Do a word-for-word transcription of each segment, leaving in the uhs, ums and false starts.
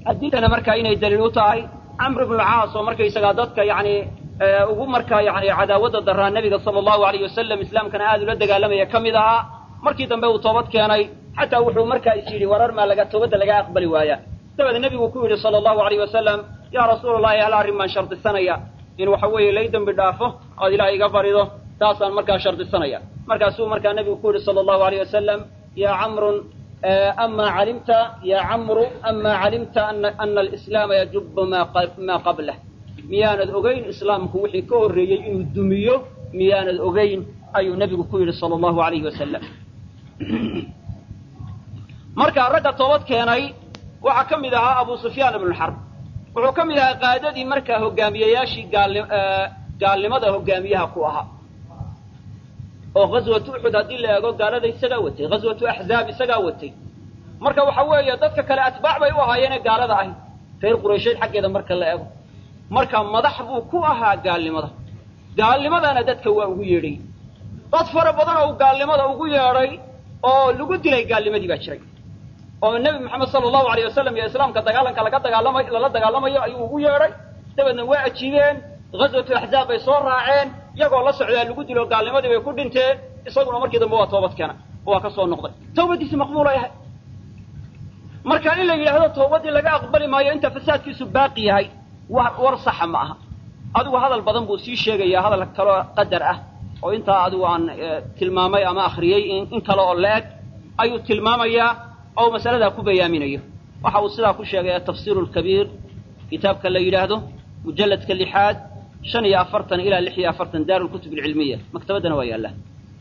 حديثنا مركا إنه دليل تاعي عمرو بن العاص ومركا يسقادتك يعني ugu markaa yani cadaawada daraa nabiga sallallahu alayhi wasallam islaamkana aad ula dagaalamaya kamida markii dambe uu toobad keenay hatta wuxuu markaa isiri warar ma laga toobada laga aqbali waaya dabada nabigu ku yiri sallallahu alayhi wasallam ya rasuulullaahi hal ariman sharti sanaya in waxa weeye laydan bidhaafo oo ilaahay iga barido taasan markaa sharti sanaya markaasuu markaa nabigu ku yiri sallallahu alayhi wasallam ya amr amma alimta ya amr amma alimta anna anna al-islam yajub ma ma qablahu miyaanad ogeyn islaamku wixii ka horeeyay inuu dumiyo miyaanad ogeyn ayuu nabigu ku yiri sallallahu alayhi wasallam marka ragga toobad keenay waxa kamid ahaa Abu Sufyaan ibn al-Harb wuxuu kamid ahaa qaadadii markaa hogaamiyayaashii gaalnimada hogaamiyaha ku ahaa oo ghazwatu Uhud hadii la eego gaalada isaga watay ghazwatu Ahzab isaga watay marka waxa weeye dadka kale atbaac bay u ahaayeen gaalada ahi reer Quraysheed xageeda marka la eego marka madax buu ku ahaa gaalnimada gaalnimadana dadka waa ugu yeedhay dad fara badan oo gaalnimada ugu yeedhay oo lagu dilay gaalnimadii baa jiray oo nabi maxamed sallallahu alayhi wasallam iyo islaamka dagaalanka laga dagaalamay la dagaalamayo ayuu ugu yeedhay dabadna waa ajiibeen ghazwatu ahzaab ay soo raaceen iyagoo la socdaa lagu dilo gaalnimadii bay ku dhinteen isaguna markii dambe waa toobad keenay waa ka soo noqday toobadiisa maqbuul ay ahayd marka in la yiraahdo toobadii laga aqbali maayo inta fasaadkiisu baaqi yahay war sax ma aha adigu hadal badan buu sii sheegaya hadal kale qadar ah oo inta adigu aan tilmaamay ama akhriyay in kale oo leeg ayuu tilmaamaya oo masalada ku bayaaminayo waxa uu sidaa ku sheegay tafsiirul kabiir kitaabka la yiraahdo mujalladka lixaad shan iyo afartan ila lix iyo afartan daarul kutub ilmiya maktabadana waa yaala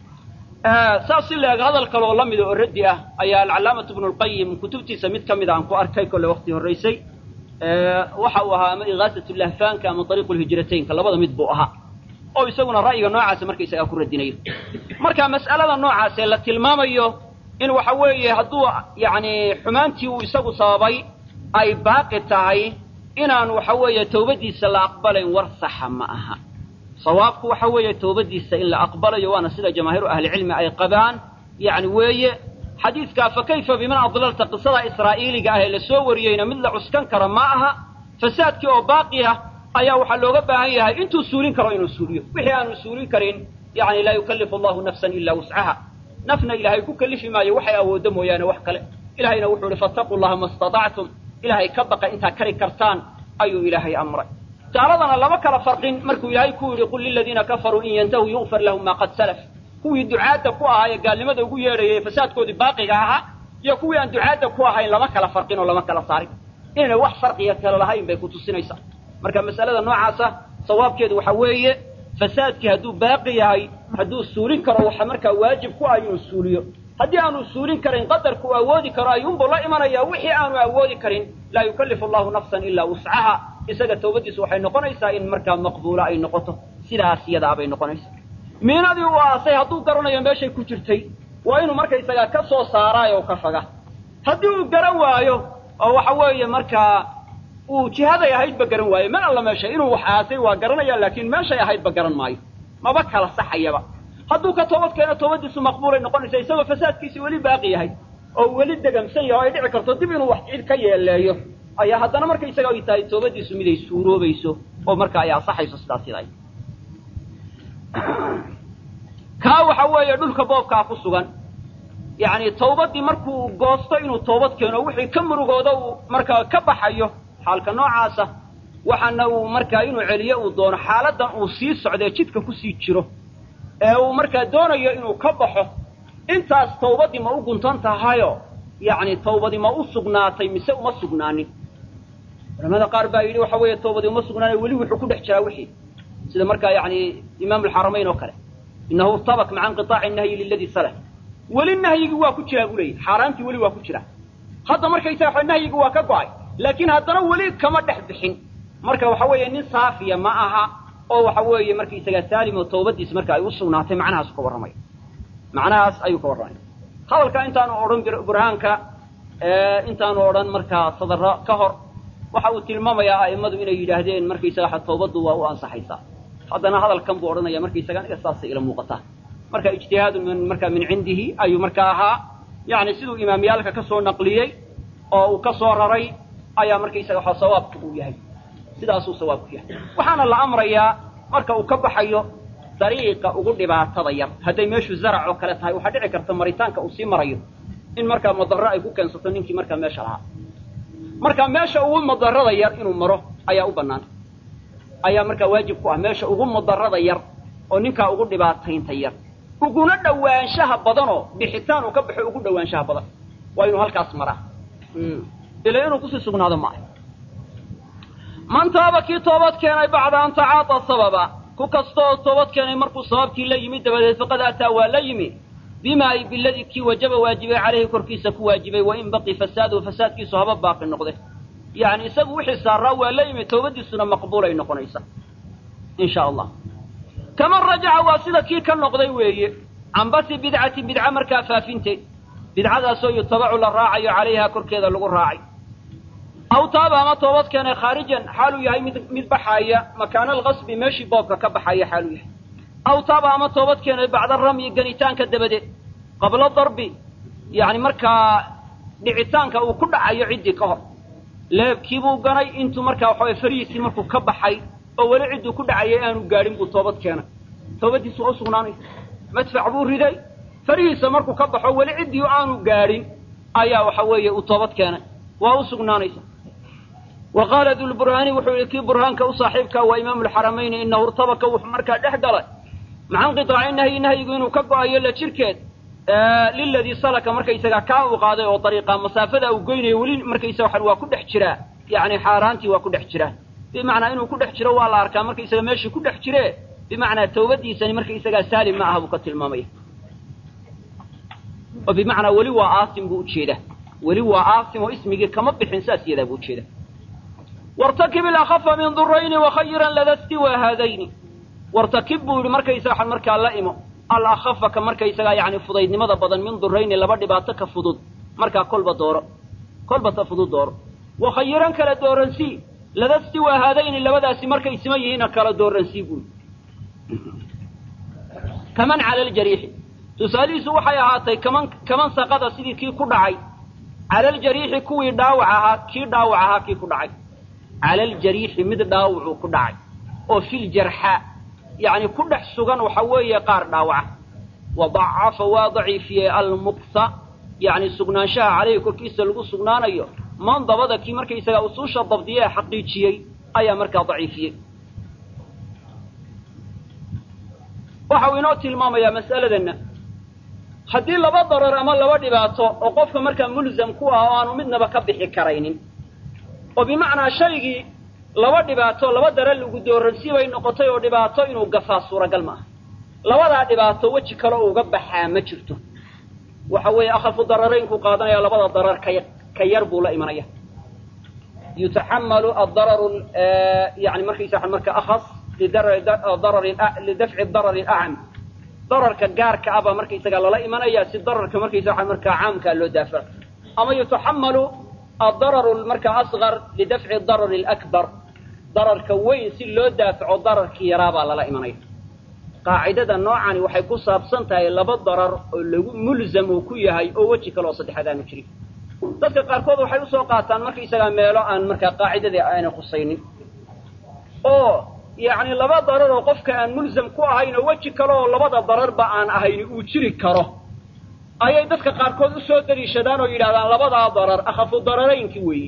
saas leeg hadal kale oo lamid oo radi ah ayaa al-allaamah ibn al-qayyim kutubtiisa mid kamid ah aan ku arkay kale waqti horeysay waxa uu ahaa ama igaasatul lahfaanka ama tariiqul hijrataynka labada mid buu ahaa oo isaguna ra'yiga noocaas markay isaga ku radinayo marka mas'alada noocaas ee la tilmaamayo in waxa weeye haduu yaani xumaantii uu isagu sababay ay baaqi tahay inaan waxa weeye toobadiisa la aqbalayn war sax ma aha sawaabku waxa weeye toobadiisa in la aqbalayo waana sida jamaahiru ahli cilmi ay qabaan yaani weeye حديث كاف كيف بمن أضللت قصة إسرائيل قال لسوا ورينا مثل عسكن كرماءها فساد كي باقيها أيا وحلو جبها هي أنتوا سورين كرين السورية وحيان السوريين كرين يعني لا يكلف الله نفسا إلا وسعها نفنا إلهي كلف ما يوحي أو دم ويانا وحكله إلهي نوحوا فاتقوا الله ما استطعتم إلهي كبق أنت كري كرتان أي إلهي أمره تعرضنا لما كلا فرق مركو إلهي كول يقول للذين كفروا إن ينتهوا يغفر لهم ما قد سلف kuwii ducaada ku ahaa gaalnimada ugu yeeray fasaadkoodii baaqiga ahaa iyo kuwii aan ducaada ku ahayn lama kala farqin oo lama kala saarin inay wax farqiya kala lahayn bay ku tusinaysaa marka mas'alada noocaas ah sawaabkeedu waxa weeye fasaadkii haduu baaqi yahay haduu suulin karo waxa marka waajib ku ah inuu suuliyo hadii aanu suulin karin qadarku awoodi karo ayuunba la imanaya wixii aanu awoodi karin la yukallifu Allahu nafsan illa wus'aha isaga toobadiisu waxay noqonaysaa in marka maqbuula ay noqoto sidaas iyada bay noqonaysaa meenadii waa say haduu garanayo meeshay ku jirtay waa inuu marka isaga ka soo saaraayo ka faga hadii uu garan waayo oo waxa weeye marka uu jihada yahayd ba garan waayo ma alla meesha inuu wax aasay waa garanaya laakiin meesha yahayd ba garan maayo maba kala saxayaba haduu ka toobad keeno toobadiisu maqbuul ay noqonaysaa isagoo fasaadkiisa wali baaqi yahay oo wali dagamsan yahay dhici karto dib inuu wax cid ka yeeleeyo ayaa haddana marka isaga ay tahay toobadiisu mid ay suuroobayso oo marka ay asaxayso sidaas yahay ka waxa weeye dhulka boobka ku sugan yaani toobadii markuu goosto inuu toobad keeno wixii ka murugooda uu marka ka baxayo xaalka noocaas ah waxana uu marka inuu celiyo uu doono xaaladan uu sii socday jidka ku sii jiro ee uu marka doonayo inuu ka baxo intaas toobadii ma u guntan tahayo yaani toobadii ma u sugnaatay mise uma sugnaanin culimada qaar baa yiri waxa weeye toobadii uma sugnaanay wali wuxuu ku dhex jiraa wixii sida marka yaani imaam al-haramayn oo kale إنه طبق مع انقطاع النهي للذي سلف وللنهي جوا كجرا قولي حرامتي ولي واكجرا هذا مركا يسافر النهي جوا كقاي لكن هذا ولي كما دحدحين مركا waxa weeye nin saafiya ma aha oo waxa weeye markii isaga saalim oo toobadiis marka ay u sugnaatay macnahaas ka waramay macnahaas ayuu ka waramay hadalka intaan oran burhaanka ee intaan oran marka sadara ka hor waxa uu tilmaamayaa aimadu inay yiraahdeen markii isaga toobadu waa u ansaxaysaa haddana hadalkan buu oranaya markii isaga isaas ila muuqata marka ijtihaad min marka min cindihi ayu marka aha yaani sidoo imaamiyalka ka soo naqliyay oo uu ka soo raray ayaa markaysaga waxa sawaabku uu yahay sidaasuu sawaabku yahay waxaana la amrayaa marka uu ka baxayo dariiqa ugu dhibaatada yar hadday meeshu zarac oo kale tahay waxa dhici karta maritaanka uu sii marayo in markaa madarro ay ku keensato ninkii markaa meesha lahaa marka meesha ugu madarrada yar inuu maro ayaa u bannaan ayaa markaa waajib ku ah meesha ugu madarrada yar oo ninkaa ugu dhibaataynta yar uguna dhawaanshaha badanoo bixitaan uu ka baxo ugu dhawaanshaha badan waa inuu halkaas maraa ilaa inuu kusii sugnaado maaha man taaba kii toobad keenay bacda an tacaata sababa ku kastoo toobad keenay markuu sababtii la yimid dabadeed faqad ataa waa la yimi bima ay biladii kii wajaba waajibay calayhi korkiisa ku waajibay wa in baqi fasaadu fasaadkiisu haba baaqi noqde yani isagu wixii saaraa waa la yimi toobadiisuna maqbuulay noqonaysa in sha allah kaman rajaca waa sida kii ka noqday weeye can basi bidcatin bidca markaa faafinteed bidcadaasoo yutabacu la raacayo calayha korkeeda lagu raacay aw taaba ama toobad keenay khaarijan xaaluu yahay mid mid baxaaya makaana alqasbi meeshii boobka ka baxaya xaaluu yahay aw taaba ama toobad keenay bacda ramyi ganitaanka dabadeed qabla darbi yani markaa dhicitaanka uu ku dhacayo ciddii ka hor leebkiibuu ganay intuu markaa waxaway farihiisii markuu ka baxay oo weli cidduu ku dhacayay aanu gaadhin buu toobad keenay toobadiisu waa u sugnaanaysa madfac buu riday farihiisa markuu ka baxo weli ciddii aanu gaadhin ayaa waxa weeye uu toobad keenay waa u sugnaanaysa wa qaala dulburhaani wuxuu yihi kii burhaanka u saaxiibka waa imaamu alxaramayni inahu irtabaka wuxuu markaa dhex galay maca inqitaaci nahyi nahyigu inuu ka go-ayo la jirkeed liladii salaka markaysagaa kaa uu qaaday oo dariiqa masaafada uu goynayo weli markaysaga waxan waa ku dhex jiraa yani xaaraantii waa ku dhex jiraa bimacnaa inuu ku dhex jiro waa la arkaa markaysaga meeshii ku dhex jire bimacnaa tawbadiisani markaysagaa saalim ma aha buu ka tilmaamaya oo bimacnaa weli waa aasim buu ujeedaa weli waa aasim oo ismigii kama bixin saas yadaa buu ujeeda wartakib ilakhafa min durayni wakhayiran lada stiwa haadayni wartakib buu yihi markaysaga waxan markaa la imo alakhafa ka markaysagaa yani fudaydnimada badan min durayni laba dhibaato ka fudud markaa kolba dooro kolba ta fudud dooro wakhayiran kala dooransii lada stiwa haadayni labadaasi markay siman yihiina kala dooransii buu kaman cala aljariixi tusaalihiisu waxay ahaatay kaman kaman saqada sidii kii ku dhacay cala aljariixi kuwii dhaawac ahaa kii dhaawac ahaa kii ku dhacay cala aljariixi mid dhaawacuu ku dhacay oo fil jarxa yani ku dhex sugan waxa weeye qaar dhaawaca wadacafa waa daciifiyey almukta yani sugnaanshaha caleyhi korkiisa lagu sugnaanayo man dabada kii markaysagaa usuusha dabdiye ee xaqiijiyey ayaa markaa daciifiyey waxa uu inoo tilmaamayaa mas'aladanna haddii laba darar ama laba dhibaato oo qofka markaa mulzam ku ah oo aanu midnaba ka bixi karaynin oo bimacnaa shaygii laba dhibaato laba darar lagu dooransi bay noqotay oo dhibaato inuu gafaa suuragal maaha labadaa dhibaato weji kale oo uga baxaa ma jirto waxa weeye akhafu dararaynku qaadanaya labada darar ka ka yar buu la imanaya yutaxamalu adararu yani markaysa waxan marka akhas lidafci darari acam dararka gaarka ah baa markaysagaa lala imanaya si dararka markaysa waxan markaa caamkaa loo daafaco ama yutaxamalu adararu markaa asgar lidafci darari alakbar dararka weyn si loo daafaco dararkii yaraa baa lala imanaya qaacidada noocani waxay ku saabsan tahay laba darar oo lagu mulzam uu ku yahay oo weji kale oo saddexaad aanu jirin dadka qaarkood waxay usoo qaataan markaysagaa meelo aan markaa qaacidadii aanay khusaynin oo yacni laba darar oo qofka aan mulzam ku ahayn oo weji kale oo labada dararba aan ahayn uu jiri karo ayay dadka qaarkood usoo daliishadaan oo yidhahdaan labadaa darar akhafu dararaynkii weeyi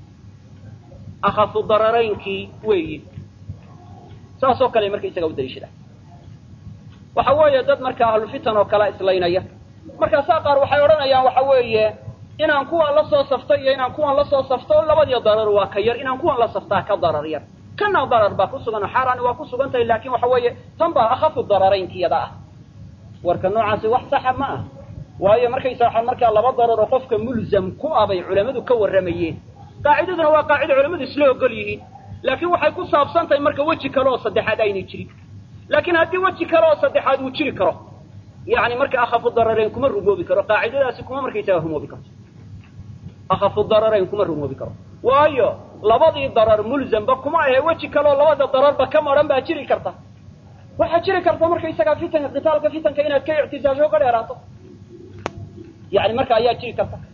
akhafu dararaynkii weeyi saasoo kale markaysagaa u daliishadaan waxa weeye dad markaa ahlufitan oo kala islaynaya markaasaa qaar waxay odhanayaan waxa weeye inaan kuwan la soo safto iyo inaan kuwan la soo safto labadii darar waa ka yar inaan kuwan la saftaa ka darar yar kana darar baa ku sugan oo xaaraani waa ku sugan tahay laakiin waxa weeye tan baa akhafu dararaynkiyada ah warka noocaasi wax saxa ma ah waayo markaysa waxaan markaa laba darar oo qofka mulzam ku ah bay culamadu ka warramayeen qaacidaduna waa qaacida culamadu isla ogol yihiin laakiin waxay ku saabsan tahay marka weji kale oo saddexaad aynay jirin laakiin haddii weji kale oo saddexaad uu jiri karo yani marka akhafu dararayn kuma rumoobi karo qaacidadaasi kuma markaysaga rumoobi karto akhafu dararayn kuma rumoobi karo waayo labadii darar mulzamba kuma ahe weji kale oo labada dararba ka maran baa jiri karta waxaa jiri karta markaysagaa fitanka qitaalka fitanka inaad ka ictisaasho ka dheeraato yani marka ayaa jiri karta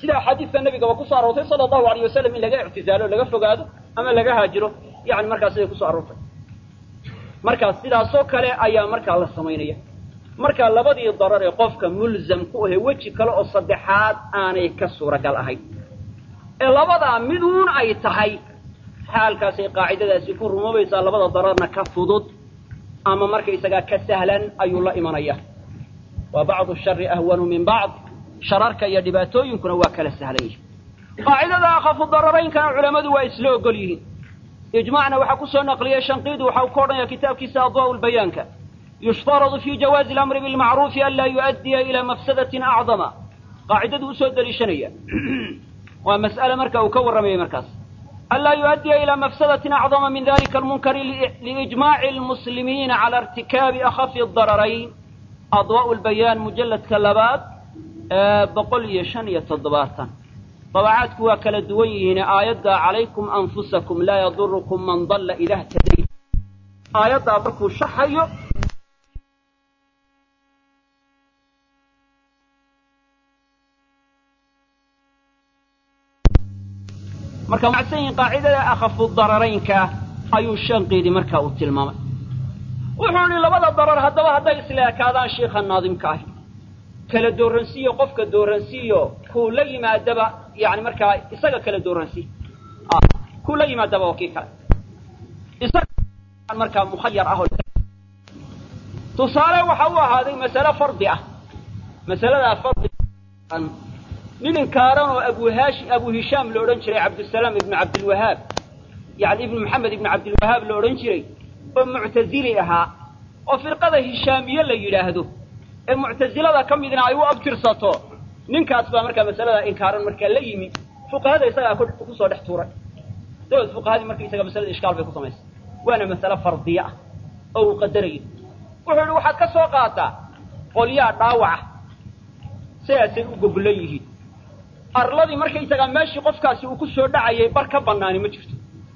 sida xadiidka nabiga waa ku soo aroortay sallallahu alayhi wasallam in laga i'tizaalo laga fogaado ama laga haajiro yani markaas ay ku soo aroortay markaas sidaas oo kale ayaa markaa la samaynaya marka labadii darar ee qofka mulzam ku ah waji kale oo saddexaad aanay ka suuragal ahayn ee labada miduun ay tahay xaalkaas ay qaacidadaasi ku rumoobeysaa labada dararna ka fudud ama marka isaga ka sahlan ayuu la imanaya wa ba'du sharri ahwanu min ba'd shararka iyo dhibaatooyinkuna waa kala sahlan yihiin qaacidada akhafu dararaynka culimadu waa isla ogol yihiin ijmaacna waxa ku soo naqliyay shanqiid waxa uu koodnaya kitaabkiisa adwaa'ul bayaanka yushtaradu fi jawaz al-amr bil ma'ruf an la yu'addi ila mafsadatin a'zama qaacidadu soo dalishanaya waa mas'ala marka uu ka waramay markaas alla yu'addi ila mafsadatin a'zama min dhalika al-munkar li ijma' al-muslimin ala irtikab akhaf ad-dararayn adwaa'ul bayan mujallad kalabat boqol iyo shan iyo toddobaatan طبعاتكم وكلا دوين آيات عليكم أنفسكم لا يضركم من ضل إذا اهتديتم آيات أبركوا شحيو مركا معسين قاعدة أخف الضررين كا أيو الشنقيدي مركا والتلمام وحوني لبدا الضرر هذا وهذا إسلاك هذا الشيخ الناظم كاهي كلا دورنسيو قفك دورنسيو كلي ما دبا يعني مركا إسقى كلا دورنسي آه كلي ما دبا وكيكا إسقى مركا مخير أهل تصالح وحوا هذه مسألة فرضية مسألة فرضية من إنكارن أبو هاش أبو هشام لورنشري عبد السلام ابن عبد الوهاب يعني ابن محمد ابن عبد الوهاب لورنشري ومعتزلها وفرقة هشامية اللي يلاهدو المعتزلة كم إذن أيوة أبترسطو نينك أصبح مركا مسألة إنكارا مركا ليمي فوق هذا يسأل أكل كسو دحتورا دول فوق هذه مركا يسأل مسألة إشكال في كسو ميس وانا مسألة فرضية أو قدرية وحلو واحد كسو قاتا قوليا داوعة سياسي وقبليه أرلادي مركا يسأل ماشي قفكاسي وكسو دعي بركا بناني مجفتو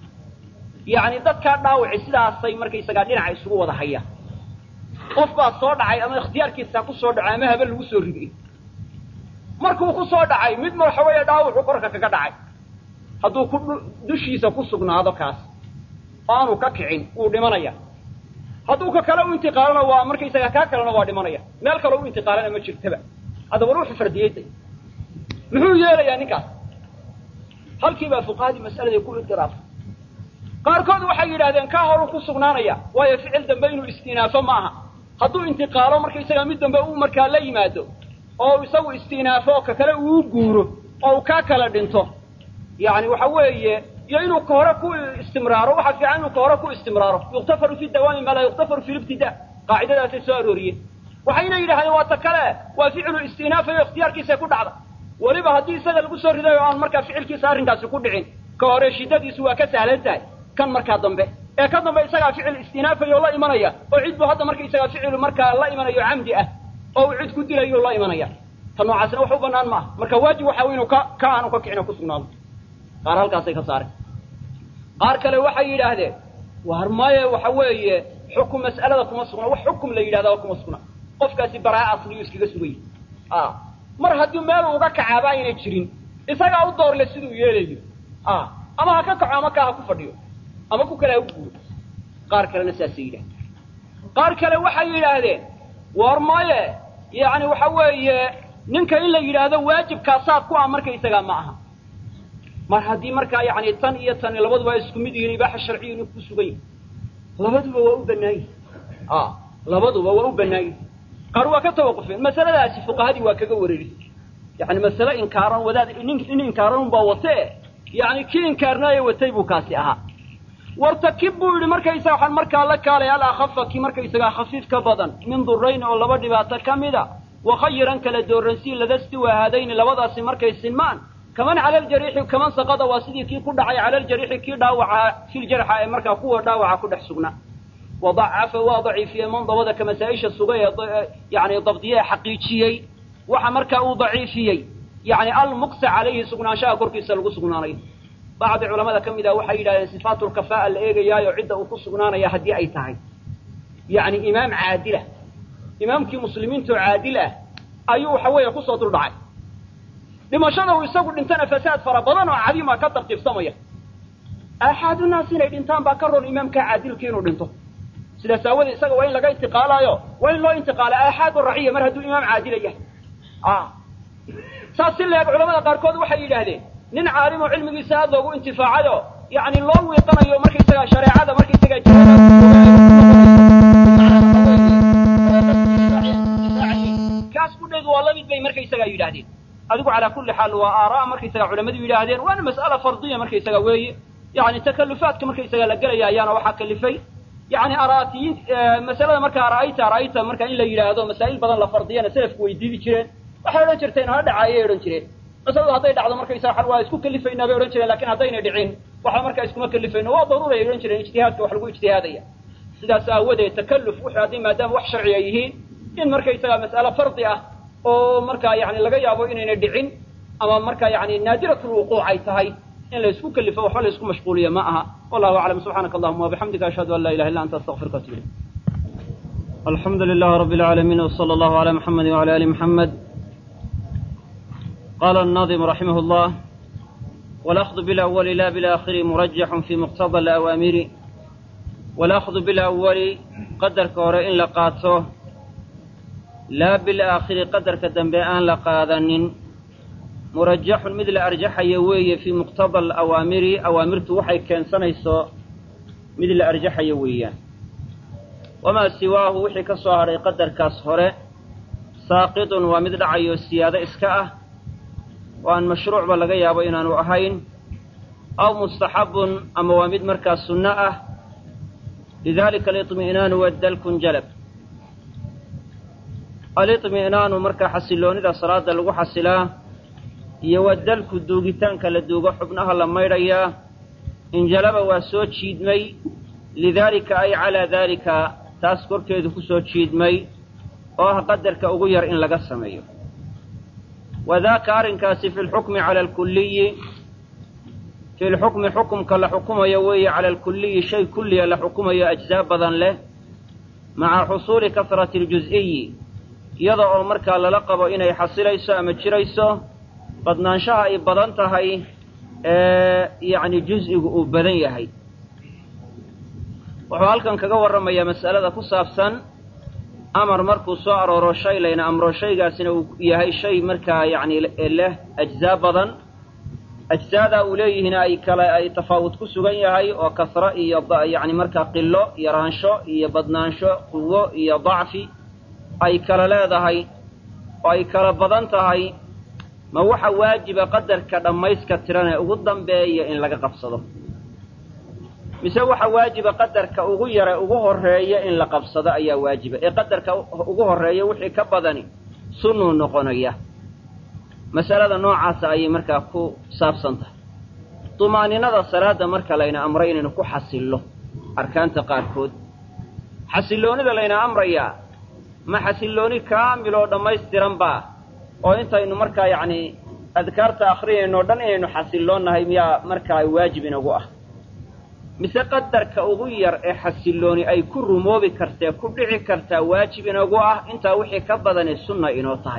يعني ذات كان داوعي سيدا الصي مركا يسأل دينا عيسو وضحية qof baa soo dhacay ama ikhtiyaarkiisa ku soo dhacay ama habal lagu soo ribay markuu ku soo dhacay mid marxawaya dhaawac qorka kaga dhacay haduu ku dushiisa ku sugnaado kaas aanu ka kicin uu dhimanaya haduu ka kala u intiqaalana waa markaysaga ka kalena waa dhimanaya meel kale u intiqaalana ma jirtaba hada ruux fardiyay muxuu yeelayaa ninkaas halkii baa fuqaadi mas'alada ku intiraaf qaarkood waxay yiraahdeen ka hor ku sugnaanaya waayo ficil dambe inuu istinaafo maaha hadduu intiqaalo marka isaga mid dambe uu markaa la yimaado oo isagu istinaafo ka kale uu guuro oo ka kala dhinto yani waxa weeye iyo inuu ka hore ku istimraaro waxa fiican inuu ka hore ku istimraaro yuqtafaru fi dawami ma la yuqtafaru fi ibtida qaacidadaasi soo arooriye waxayna yiraahdeen waa ta kale waa ficil istinaaf iyo ikhtiyarkiisa ku dhacda waliba haddii isaga lagu soo ridayo aan markaa ficilkiisa arrinkaasi ku dhicin ka hore shidadiisu waa ka sahlan tahay kan markaa dambe ee ka dambe isaga ficil istinaafayo la imanaya oo cid buu hadda markaa isaga ficil markaa la imanayo camdi ah oo cid ku dilayo la imanaya tan noocaasna wax u banaan ma marka waajib waxa weyn ka ka aanu ka kicina ku sugnaado qaar halkaas ay ka saareen qaar kale waxay yiraahdeen war maaye waxa weeye xukum mas'alada kuma sugna wax xukum la yiraahdo kuma sugna qofkaasi baraa asli iskaga sugay ah mar haddii meel uga kacaaba inay jirin isaga u door la sidoo yeelayo ah ama ha ka kaco ama ka ha ku fadhiyo ama ku kala ugu qaar kale nasaasiida qaar kale waxay yiraahdeen war maaye yaani waxa weeye ninka in la yiraahdo waajibka saad ku amarka isaga ma aha mar hadii marka yaani tan iyo tan labaduba isku mid yihiin ibaaha sharciyeed ku sugay labaduba waa u banaay ah labaduba waa u banaay qaar waa ka tawaqufeen masaladaasi fuqahadi waa kaga wareeray yaani mas'ala inkaaran wadaad in inkaaran baa watee yaani kii inkaarnaa watay buu kaasi aha wartakibu yiri markaysa waxaan markaa la kaalay ala khafaki markaysa khafiif ka badan min durayn oo laba dhibaato kamida wa khayran kala dooransi ladasti wa hadayn labadaasi markay sinmaan kaman ala al-jarih kaman saqada wasidii kii ku dhacay ala al-jarih kii dhaawaca fil jarha ay markaa kuwa dhaawaca ku dhex sugnaa وضعف وضعي في من ضوضة كمسائش السجية يعني ضبطية حقيقية وحمركه ضعيفية يعني المقص عليه سجنا شاء كركي سلقو سجناني بعض علماء كم إذا وحي إلى صفات الكفاءة اللي يا يعد وقص سجنانا يا هدي أي تعي يعني إمام عادلة إمام كي مسلمين تعادلة أيوه حوي قصة الرعاية dhimashada uu isagu dhintana fasaad fara badan oo cadiima ka tartiibsamaya axadu naas inay dhintaan baa ka roon imaamka caadilkii inuu dhinto sidaas aawadee isaga waa in laga intiqaalayo waa in loo intiqaala axadu raciya mar hadduu imaam caadila yahay ah saas si leeg culamada qaarkood waxay yidhaahdeen nin caalim oo cilmigiisa aad loogu intifaacayo yacni loo wiiqanayo markaysaga shareecada markaysaga kaas ku dheed waa lamid bay markaysaga yidhaahdeen adigu calaa kulli xaal waa aaraa markaysaga culamadu yidhaahdeen waana mas'ala fardiya markaysaga weeye yani takalufaadka markaysaga la gelaya ayaana waxaa kalifay yani araatiyiin masalada markaa ra'ayta ra'ayta marka in la yidhaahdo masaa'il badan la fardiyana salafku way diidi jireen waxay odhan jirteen hala dhacaayay odhan jireen masaladu hadday dhacdo markaysaga xal waa isku kalifaynaa bay odhan jireen lakin haddaynay dhicin waxa markaa iskuma kalifayno waa daruuray odhan jireen ijtihaadka wax lagu ijtihaadaya sidaas aawadeed takalluf wuxuu haddii maadaama wax sharciga yihiin in markaysaga mas'alo fardi ah oo markaa yani laga yaabo inayna dhicin ama markaa yani naadiratul wuquuc ay tahay in la isku kalifo waxba la isku mashquuliyo ma aha wallahu aclam subxaanaka allahuma wabixamdika ashhadu an laa ilaha illa anta astaغfiruka atubu ilayk alxamdu lilahi rabbi اlcaalamiin wsala allahu ala muxamedi wala ali muxamed qala الnaظim raximah اllah wاlأkhdu biاlأwali la biاlآkhiri murajaxun fi muqtada اlأwaamiri wاlأkhdu biاlأwali qadarka hore in la qaato laa bilaakhiri qadarka dambe aan la qaadanin murajaxun mid la arjaxayo weeye fii muqtada alawaamiri awaamirtu waxay keensanayso mid la arjaxayo weeyaan wamaa siwaahu wixii ka soo hadhay qadarkaas hore saaqidun waa mid dhacayo siyaado iska ah oo aan mashruucba laga yaabo inaanu ahayn aw mustaxabun ama waa mid markaas sunno ah lidalika aliطmi'naanu waddalkun jalab aliطmi'naanu markaa xasiloonida salaada lagu xasilaa iyo waddalku duugitaanka la duugo xubnaha la maydhayaa injalaba waa soo jiidmay lidaalika ay calaa daalika taas korkeedu ku soo jiidmay oo ah qadarka ugu yar in laga sameeyo wadaaka arrinkaasi fi lxukmi cala alkulliyi fi lxukmi xukumka la xukumayo weeye cala alkulliyi shay kulliya la xukumayo ajzaa badan leh maca xusuuli kasrati اljuz'iyi iyada oo markaa lala qabo inay xasilayso ama jirayso badnaanshaha ay badan tahay ee yacni juz'igu uu badan yahay wuxuu halkan kaga warramayaa mas'alada ku saabsan amar markuu soo arooro shay layna amro shaygaasina uu yahay shay markaa yacni leh ajzaa badan ajzaadaa uu leeyihina ay kale ay tafaawud ku sugan yahay oo kasro iyo yacni markaa qilo yaraansho iyo badnaansho quwo iyo dacfi ay kala leedahay oo ay kala badan tahay ma waxa waajiba qadarka dhammayska tiran ee ugu dambeeya in laga qabsado mise waxa waajiba qadarka ugu yare ugu horreeya in la qabsado ayaa waajiba ee qadarka ugu horreeya wixii ka badani sunnuu noqonaya mas'alada noocaasa ayay markaa ku saabsan tahay dumaaninada salaada marka layna amray inaynu ku xasillo arkaanta qaarkood xasilloonida layna amrayaa ma xasillooni kaamil oo dhammaystiran baa oo intaynu markaa yacni adkaarta akhriyayno o dhan inaynu xasilloonnahay miyaa markaa waajib inagu ah mise qadarka ugu yar ee xasillooni ay ku rumoobi kartee ku dhici kartaa waajib inagu ah intaa wixii ka badani sunna inoo tahay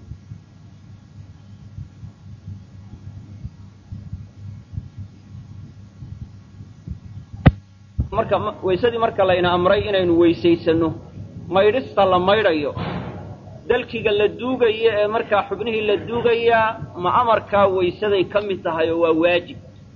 marka weysadii marka layna amray inaynu weysaysanno maydhista la maydhayo dalkiga la duugayo ee markaa xubnihii la duugayaa ma amarkaa weysaday ka mid tahay oo waa waajib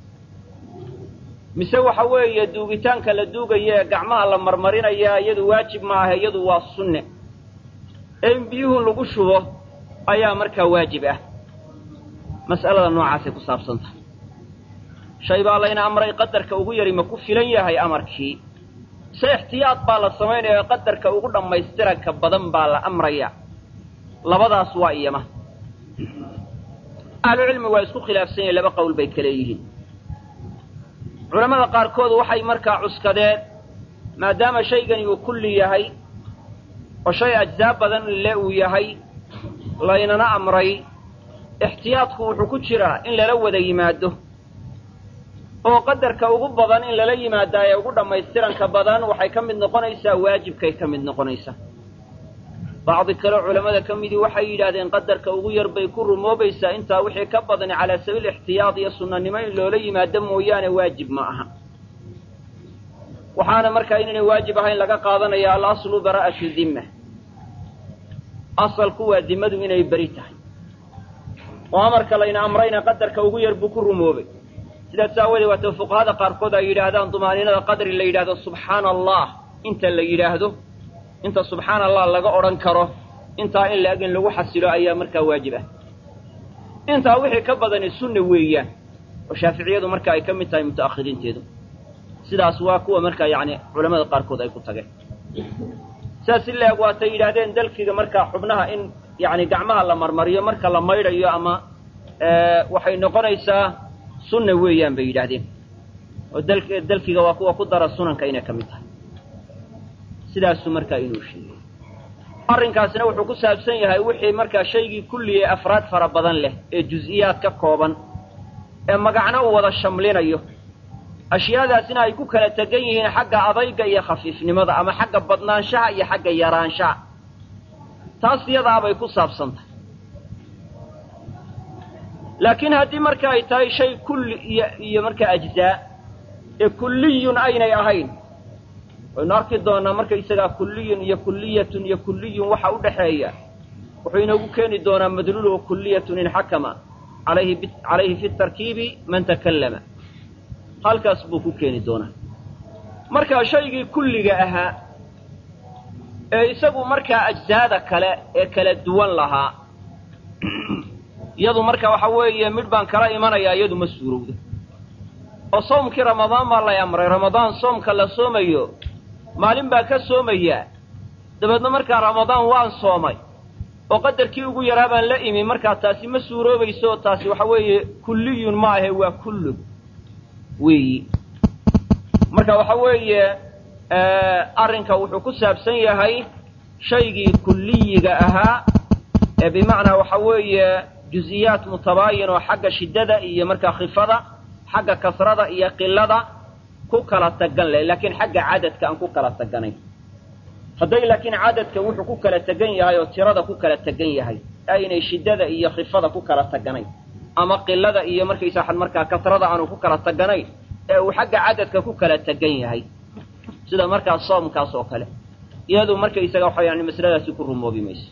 mise waxa weeye duugitaanka la duugayo ee gacmaha la marmarinayaa iyadu waajib ma aha iyadu waa sunne ee in biyuhu lagu shubo ayaa markaa waajib ah mas'alada noocaasay ku saabsan tahay shay baa layna amray qadarka ugu yari ma ku filan yahay amarkii se ixtiyaad baa la samaynaya qadarka ugu dhammaystiranka badan baa la amraya labadaas waa iyama ahlucilmi waa isku khilaafsan yahay laba qowl bay kale yihiin culamada qaarkood waxay markaa cuskadeen maadaama shaygani uu kulli yahay oo shay ajzaa badan le uu yahay laynana amray ixtiyaadku wuxuu ku jiraa in lala wada yimaado oo qadarka ugu badan in lala yimaadaa ee ugu dhammaystiranka badan waxay ka mid noqonaysaa waajibkay ka mid noqonaysaa بعض كلا علماء كمدي وحي يدهدين قدر كوغير بيكون رموبيسا انتا وحي كبضن على سبيل الاحتياط يسنى نمين لولي ما دم ويانا واجب معها وحانا مركا إنني واجب هين لقا قادنا يا الأصل براءة الذمة أصل قوة الذمة من يبريتها وأمرك لين أمرين قدر كوغير بيكون رموبي سيدا تساولي وتوفق هذا قارقودا يدهدان ضمانين قدر اللي يدهدو سبحان الله انت اللي يدهدو انت سبحان الله لقا أوران كره انت إلا أجن لو حسلو أيام مركا واجبة انت وحي كبضن السنة وياه وشافعية مركا أي كم تاي متأخرين تيدو سيدا أسواقوا مركا يعني علماء القاركود أي كتاقه ساس الله أقواتي إلهدين دلك مركا حبناها إن يعني قعمها الله مرمرية مركا الله ميرية أما أه وحي نقريسا سنة ويان بإلهدين ودلك دلك قواقوا قدر السنة كأينا كمتها سيدا أسو مركا إنوشي أرنكاسنا وحو كساب سنيها وحي مركا شيء كل أفراد فربضان له جزئيات ككوبا أما قعنا ووضا الشملين أيوه أشياء ذاتنا يكون كلا تجيهن حق أضيق يا خفيف نمضى أما حق بطنان شاء يا حق يران شاء تاصي ضعب يكون صاب صنت لكن هذه مركا يتاي شيء كل ي مركا أجزاء كلي أين يهين ونركض دونا مركا يسقى كلي يا كلية يا كلي وحود حياة وحين كان دونا مدلول كلية إن حكم عليه عليه في التركيب من تكلم halkaas buu ku keeni doonaa marka shaygii kulliga ahaa ee isagu marka ajzaada kale ee kala duwan lahaa iyadu marka waxa weeye mid baan kala imanaya iyadu ma suurowdo oo soomkii ramadaan baa la amray ramadaan soomka la soomayo maalin baa ka soomaya dabadna marka ramadaan waan soomay oo qadarkii ugu yaraa baan la imi marka taasi ma suuroobayso taasi waxa weeye kulliyun ma aha waa kullu وي marka waxa weeye ee arinka wuxuu ku saabsan yahay shaygii kulliyiga ahaa ee bimaana waxa weeye juz'iyat mutabayin oo xagga shidada iyo marka khifada xagga kasrada iyo qillada ku kala tagan leh laakiin xagga cadadka aan ku kala taganay haday laakiin cadadka wuxuu ku kala tagan yahay oo tirada ku kala tagan yahay aynay shidada iyo khifada ku kala taganay ama qillada iyo markaysa xad marka kasrada aanu ku kala taganay ee uu xagga cadadka ku kala tagan yahay sida marka soomkaas oo kale iyadu markaysa waxa yani mas'aladaasi ku rumoobi mayso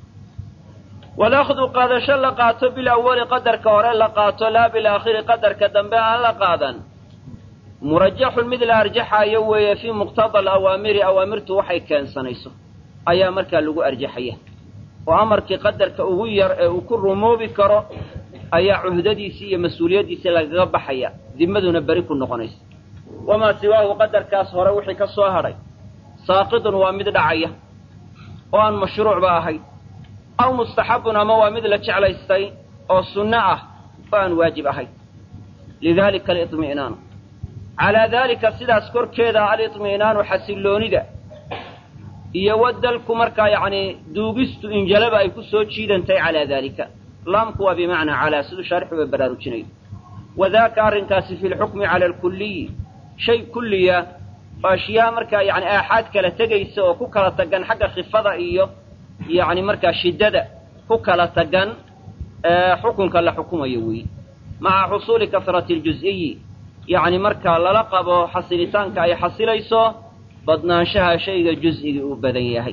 wala akhdu qadasha la qaato bil awwal qadarka hore la qaato la bil aakhir qadarka dambe aan la qaadan murajjah mid la arjaxa yaweeye fi muqtada al awamir awamirtu waxay keensanayso ayaa marka lagu arjaxaya oo amarkii qadarka ugu yar ee uu ku rumoobi karo ayaa cuhdadiisa iyo mas'uuliyadiisa laga baxaya dimaduna bari ku noqonaysa wama siwaahu qadarkaas hore wixii ka soo haray saaqidun waa mid dhacaya oo aan mashruuc ba ahay aw mustahabun ama waa mid la jeclaystay oo sunna ah oo aan waajib ahay lidhalika al-itmi'nan ala dhalika sidaas korkeeda al-itmi'nan xasiloonida iyo wadalku marka yaani duugistu in jalaba ay ku soo jiidantay ala dhalika لام قوى بمعنى على سد شرح وبرارجني وذاك أرنكاس في الحكم على الكلي شيء كلية فأشياء مركا يعني آحاد كلا تجيس وكوكلا تجن حق خفضة إياه يعني مركا شدة كوكلا تجن آه حكم كلا حكم يوي مع حصول كثرة الجزئي يعني مركا للقب حصلتان كأي حصليسو بدنا شها شيء جزئي وبدنيه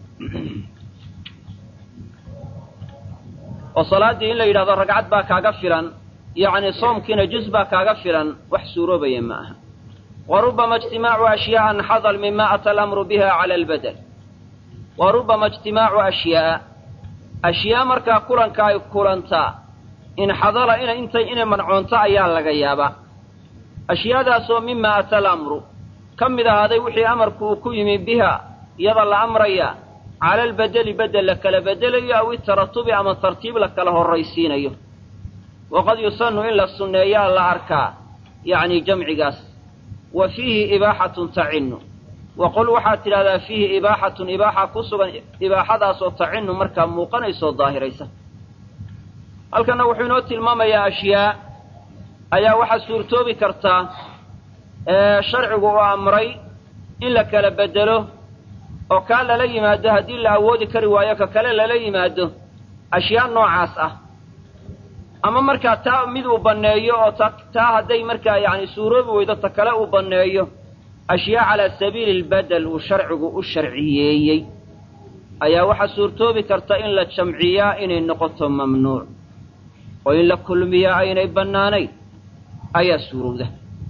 وصلاة إلا إذا رجعت بك عقفرا يعني صوم كنا جزء بك عقفرا وحسورو بيماها وربما اجتماع أشياء حصل مما أتى الأمر بها على البدل وربما اجتماع أشياء أشياء مركا كوران كاي كورانتا إن حضر إن أنت إن منعونتا أيال لغيابا أشياء ذا سو مما أتى الأمر كم إذا هذا وحي أمر كوكويم بها يظل أمر إياه على البدل بدل لك لبدل أو الترتب أما الترتيب لك له الرئيسين أيه وقد يصن إلا السنة يا الأركا يعني جمع قاس وفيه إباحة تعن وقل وحات هذا فيه إباحة إباحة كسبا إباحة ذا صوت تعن مركب موقن صوت ظاهر يسا هل كان وحينوت الماما يا أشياء أيا واحد سورتو بكرتا آه شرع وأمري إن لك لبدله oo kaa lala yimaado haddii la awoodi kari waayo ka kale lala yimaado ashyaa noocaas ah ama markaa taa mid uu banneeyo oo ta taa hadday markaa yacni suuroobi weydo ta kale uu banneeyo ashyaa calaa sabiili albadel uu sharcigu u sharciyeeyey ayaa waxaa suurtoobi karta in la jamciyaa inay noqoto mamnuuc oo in la kulmiyaa aynay bannaanayn ayaa suurowda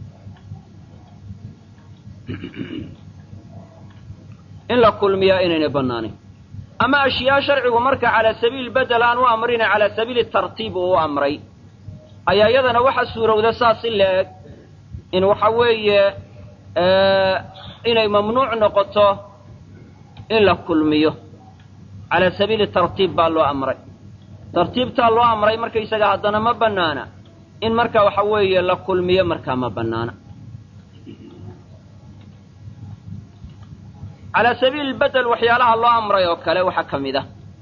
in la kulmiyaa inaynay bannaanayn ama ashyaa sharcigu marka calaa sabiili badel aan u amrina calaa sabiili tartiib uu u amray ayaa iyadana waxaa suurowda saas in la eg in waxa weeye inay mamnuuc noqoto in la kulmiyo calaa sabiili tartiib baa loo amray tartiibtaa loo amray markaysaga haddana ma bannaana in marka waxa weeye la kulmiyo markaa ma bannaana calaa sabiili badel waxyaalaha loo amray oo kale waxaa ka mid ah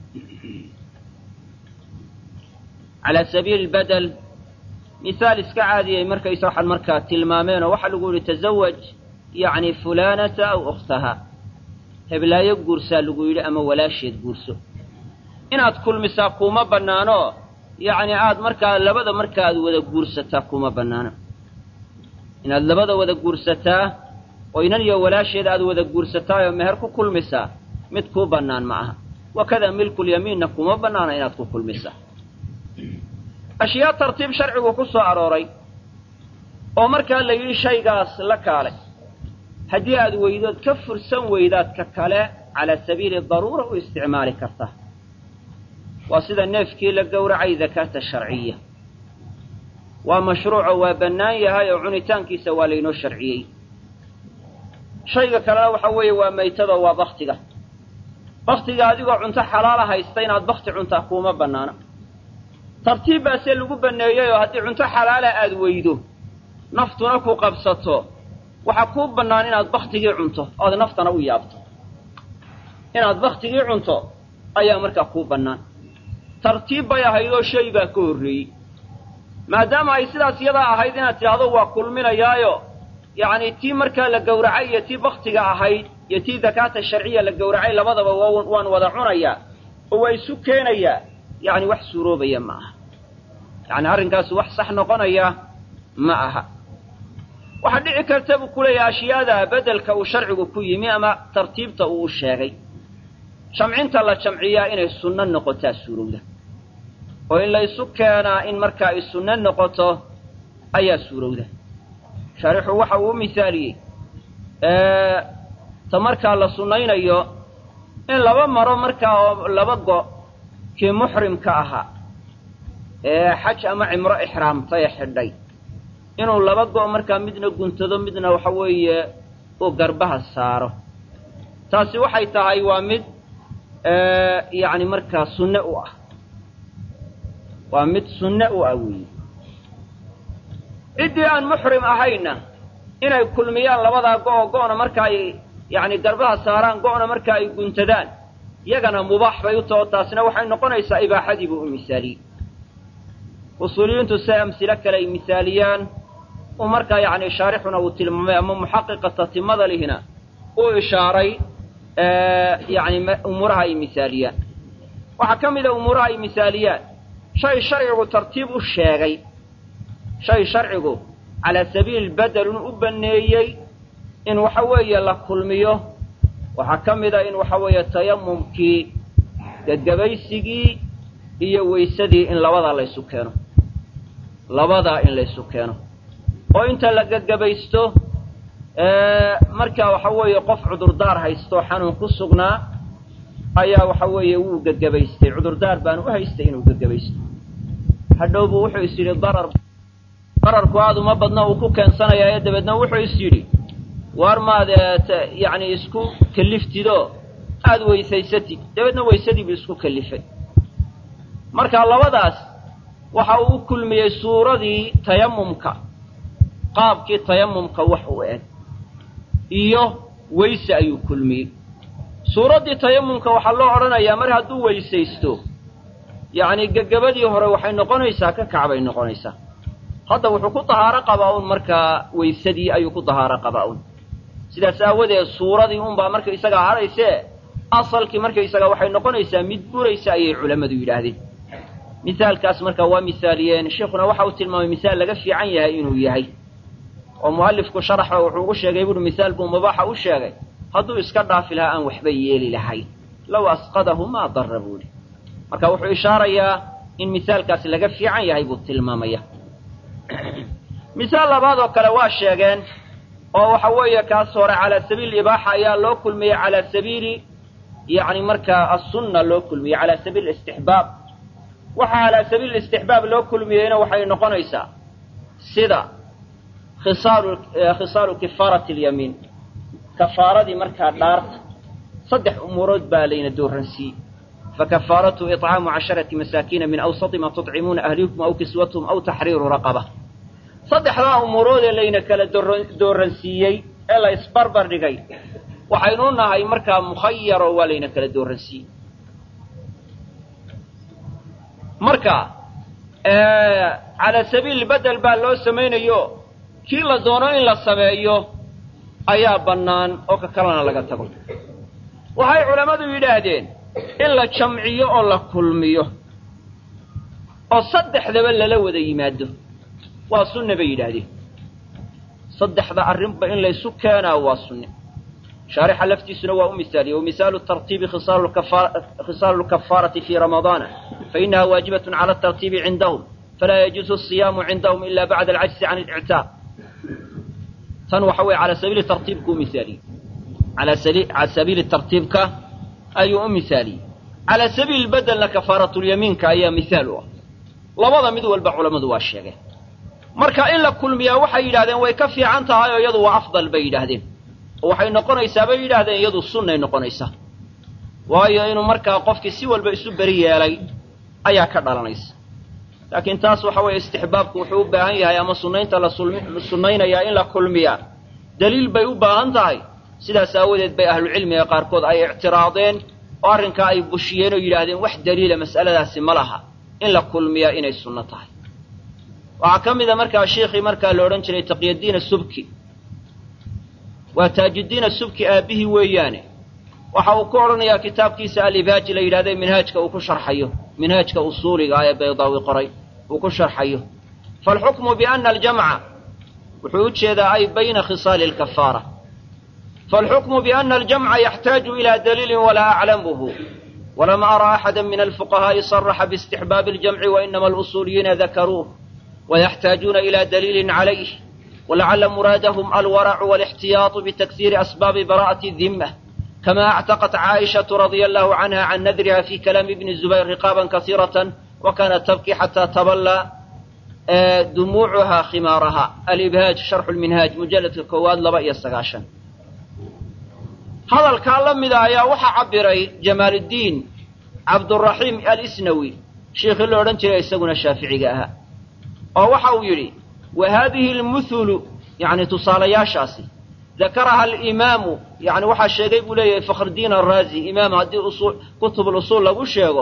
calaa sabiili badel mihaal iska caadiyay markaysa waxaan markaa tilmaameenoo waxaa lagu yidhi tasawaj yacni fulaanata aw ukhtaha heblaayo guursaa lagu yidhi ama walaasheed guurso inaad kulmisaa kuma bannaano yacni aad markaa labada marka aad wada guursataa kuma bannaano inaad labada wada guursataa oo inan iyo walaasheed aad wada guursataayoo meher ku kulmisaa mid kuu bannaan ma aha wakada milkulyamiinna kuma bannaana inaad ku kulmisaa ashyaa tartiib sharcigu ku soo arooray oo markaa la yidhi shaygaas la kaalay haddii aad weydood ka fursan weydaad ka kale calaa sabiili daruura u isticmaali karta waa sida neefkii la gowracay dakaata sharciya waa mashruuco waa bannaan yahay oo cunitaankiisa waa laynoo sharciyey shayga kalena waxa weeye waa maytada waa baktiga baktiga adigoo cunto xalaala haysta inaad bakti cuntaa kuuma bannaana tartiib baasee lagu banneeyey oo haddii cunto xalaala aad weydo naftuna ku qabsato waxaa kuu bannaan inaad baktigii cunto ood naftana u yaabto inaad baktigii cunto ayaa markaa kuu bannaan tartiib bay ahayd oo shay baa ka horreeyey maadaama ay sidaas iyadaa ahayd inaad tidhaahdo waa kulminayaayo yacni tii markaa la gowracay iyo tii baktiga ahayd iyo tii dakaata sharciya la gowracay labadaba waan wada cunayaa oo waa isu keenayaa yacni wax suuroobaya ma aha yacni arrinkaasi wax sax noqonaya ma aha waxaa dhici karta buu ku leeyahay ashyaada bedelka uu sharcigu ku yimi ama tartiibta uu u sheegay jamcinta la jamciyaa inay sunno noqotaa suurowda oo in la isu keenaa in markaa ay sunno noqoto ayaa suurowda shaarixu waxa uu u misaaliyey ta markaa la sunnaynayo in laba maro markaa oo laba go' kii muxrimka ahaa ee xaj ama cimro ixraamtay ee xidhay inuu laba go' markaa midna guntado midna waxa weeye uu garbaha saaro taasi waxay tahay waa mid yacni markaa sunne u ah waa mid sunne u ah weeye ciddii aan muxrim ahayna inay kulmiyaan labadaa go' go'na marka ay yacni garbaha saaraan go'na marka ay guntadaan yagana mubaax bay u taho taasina waxay noqonaysaa ibaaxadii buu u misaaliyey usuuliyiintu se amsilo kale ay misaaliyaan uu markaa yacni shaarixuna uu tilmaamay ama muxaqiqa tatimada lihina uu ishaaray yacni umuuraha ay misaaliyaan waxaa ka mid a umuuraha ay misaaliyaan shay sharcigu tartiib u sheegay shay sharcigu calaa sabiili badelun u banneeyey in waxa weeye la kulmiyo waxaa ka mid a in waxa weeye tayamumkii gagabaysigii iyo weysadii in labadaa laysu keeno labadaa in laysu keeno oo inta la gagabaysto markaa waxa weeye qof cudurdaar haysto xanuun ku sugnaa ayaa waxa weeye wuu gagabaystay cudurdaar baan u haystay inuu gagabaysto hadhow buu wuxuu is yidhi darar dararku aad uma badna uu ku keensanayaa ee dabeedna wuxuu is yidhi waar maad yacni isku kaliftidoo aada weysaysatid dabeedna weysadiibuu isku kalifay marka labadaas waxa uu u kulmiyey suuradii tayamumka qaabkii tayamumka wax u eg iyo weyse ayuu kulmiyey suuraddii tayamumka waxaa loo odhanayaa mar hadduu weysaysto yacni gegabadii hore waxay noqonaysaa ka kacbay noqonaysaa hadda wuxuu ku dahaaro qabaa un markaa weysadii ayuu ku dahaaro qabaa un sidaas aawadeed suuradii unbaa marka isaga hadhaysee asalkii marka isaga waxay noqonaysaa mid buraysa ayay culammadu yidhaahdeen misaalkaas marka waa misaaliyeen sheekhuna waxa uu tilmaamay misaal laga fiican yahay inuu yahay oo mu'allifku sharaxa wuxuu ugu sheegay buuhi misaal buu mubaaxa u sheegay hadduu iska dhaafi lahaa aan waxba yeeli lahayn low asqadahu maa darra buuhi marka wuxuu ishaarayaa in misaalkaasi laga fiican yahay buu tilmaamaya misaal labaad oo kale waa sheegeen oo waxa weeye kaas hore calaa sabiili ibaaxa ayaa loo kulmiyey calaa sabiili yacni markaa assunna loo kulmiyey calaa sabiili istixbaab waxa calaa sabiili istixbaab loo kulmiyeyna waxay noqonaysaa sida khisaalu khisaalu kifaarati alyamiin kafaaradii markaa dhaarta saddex umuurood baa layna dooransiiyey fakafaaratu iطcaamu casharati masaakiina min awsati ma tudcimuuna ahlikum aw kiswatuhum aw taxriiru raqaba saddexdaa umuurood ee layna kala dooransiiyey ee la isbarbar dhigay waxaynu nahay markaa mukhayaro waa layna kala dooransiiyey marka calaa sabiil bedel baa loo samaynayo kii la doono in la sameeyo ayaa bannaan oo ka kalena laga tago waxay culammadu yidhaahdeen in la jamciyo oo la kulmiyo oo saddexdaba lala wada yimaado waa sunne bay yidhaahdeen saddexda arrinba in laysu keenaa waa sunne shaarixa laftiisuna waa u misaaliye wamisaalu tartiibi khisaalu lkafaarati fii ramadaana fainaha waajibatun cala atartiibi cindahum falaa yajuusu asiyaamu cindahum ila bacda alcajzi can اlictaaq tan waxa weeye calaa sabiili tartiibka u misaaliyey calaa sabiili tartiibka ayuu u misaaliyey calaa sabiili bedelna kafaaratulyamiinka ayaa mihaal u ah labada mid walba culammadu waa sheegeen marka in la kulmiyaa waxay yidhahdeen way ka fiican tahay oo iyadu waa afdal bay yidhaahdeen oo waxay noqonaysaa bay yidhahdeen iyadu sunnay noqonaysaa waayo inuu markaa qofkii si walba isu beri yeelay ayaa ka dhalanaysa laakiin taas waxa weeye istixbaabku wuxuu u baahan yahay ama sunnaynta la sunnaynayaa in la kulmiyaa daliil bay u baahan tahay sidaas aawadeed bay ahlucilmiga qaarkood ay ictiraadeen oo arrinkaa ay bushiyeen oo yidhaahdeen wax daliila mas'aladaasi ma laha in la kulmiyaa inay sunno tahay waxaa ka mida markaa shiikhii markaa la odhan jiray taqyadiin asubki waa taajuddiin asubki aabbihii weeyaane waxa uu ku odhanayaa kitaabkiisa alibaaji la yidhahday minhaajka uu ku sharxayo minhaajka usuuliga ee baydaawi qoray uu ku sharxayo faalxukmu biana aljamca wuxuu u jeedaa ay bayna khisaali alkafaara faalxukmu biana aljamca yaxtaaju ilaa daliilin walaa aclamuhu walam ara axada min alfuqahaa'i saraxa biistixbaabi aljamci wainama alusuuliyiina dakaruuh ويحتاجون إلى دليل عليه ولعل مرادهم الورع والاحتياط بتكثير أسباب براءة الذمة كما اعتقت عائشة رضي الله عنها عن نذرها في كلام ابن الزبير رقابا كثيرة وكانت تبكي حتى تبلى دموعها خمارها الإبهاج شرح المنهاج مجلد الكواد لبأي السقاشا هذا الكلام إذا يا وحى عبري جمال الدين عبد الرحيم الإسنوي شيخ اللورنتي يسقون الشافعي قاها oo waxa uu yidhi wahadihi almuthulu yani tusaalayaashaasi dakaraha alimaamu yani waxaa sheegay buu leeyahay fakhrudiin araazi imaam haddii usul kutub usul lagu sheego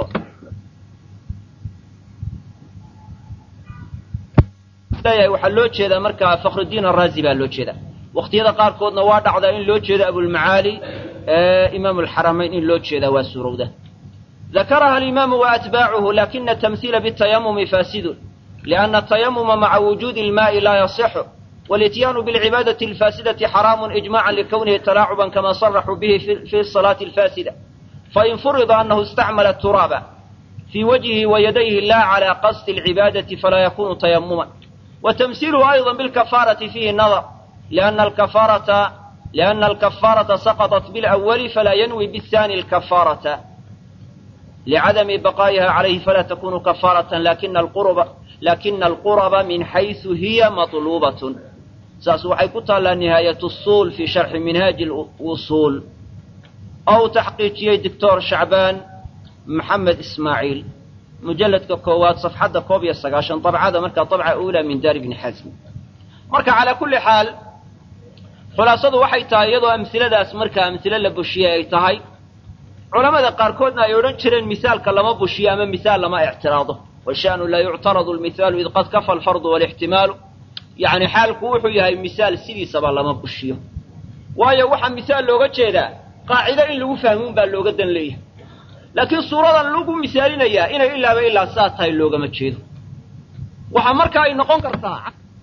leeyahay waxaa loo jeedaa markaa fakhrudiin araazi baa loo jeedaa waqtiyada qaarkoodna waa dhacdaa in loo jeedo abulmacaali imaam alxaramayn in loo jeedaa waa suurowda dakaraha alimaamu waatbaacuhu lakina tamhiila bitayamumi faasidun لأن التيمم مع وجود الماء لا يصح والاتيان بالعبادة الفاسدة حرام إجماعا لكونه تلاعبا كما صرحوا به في الصلاة الفاسدة فإن فرض أنه استعمل التراب في وجهه ويديه لا على قصد العبادة فلا يكون تيمما وتمثيله أيضا بالكفارة فيه النظر لأن الكفارة لأن الكفارة سقطت بالأول فلا ينوي بالثاني الكفارة لعدم بقائها عليه فلا تكون كفارة لكن القرب لكن القرب من حيث هي مطلوبة سأسوحي كتال نهاية الصول في شرح منهاج الوصول أو تحقيقي دكتور شعبان محمد إسماعيل مجلد كوكوات صفحة كوبيا السقاشن طبعا هذا مركة طبعة أولى من دار ابن حزم مركة على كل حال خلاصة وحي تايض أمثلة داس مركة أمثلة لبشية تهي علماء قاركودنا يورن شرين مثال كلمة بشية من مثال لما اعتراضه والشأن لا يعترض المثال إذ قد كفى الفرض والاحتمال يعني حال كوحو يهي مثال سيدي سبا لما بشيه waayo waxa misaal looga jeedaa qaacido in lagu fahmo baa looga dan leeyahay laakiin suuradan lagu misaalinayaa inay ilaaba ilaa saa tahay loogama jeedo waxa marka ay noqon kartaa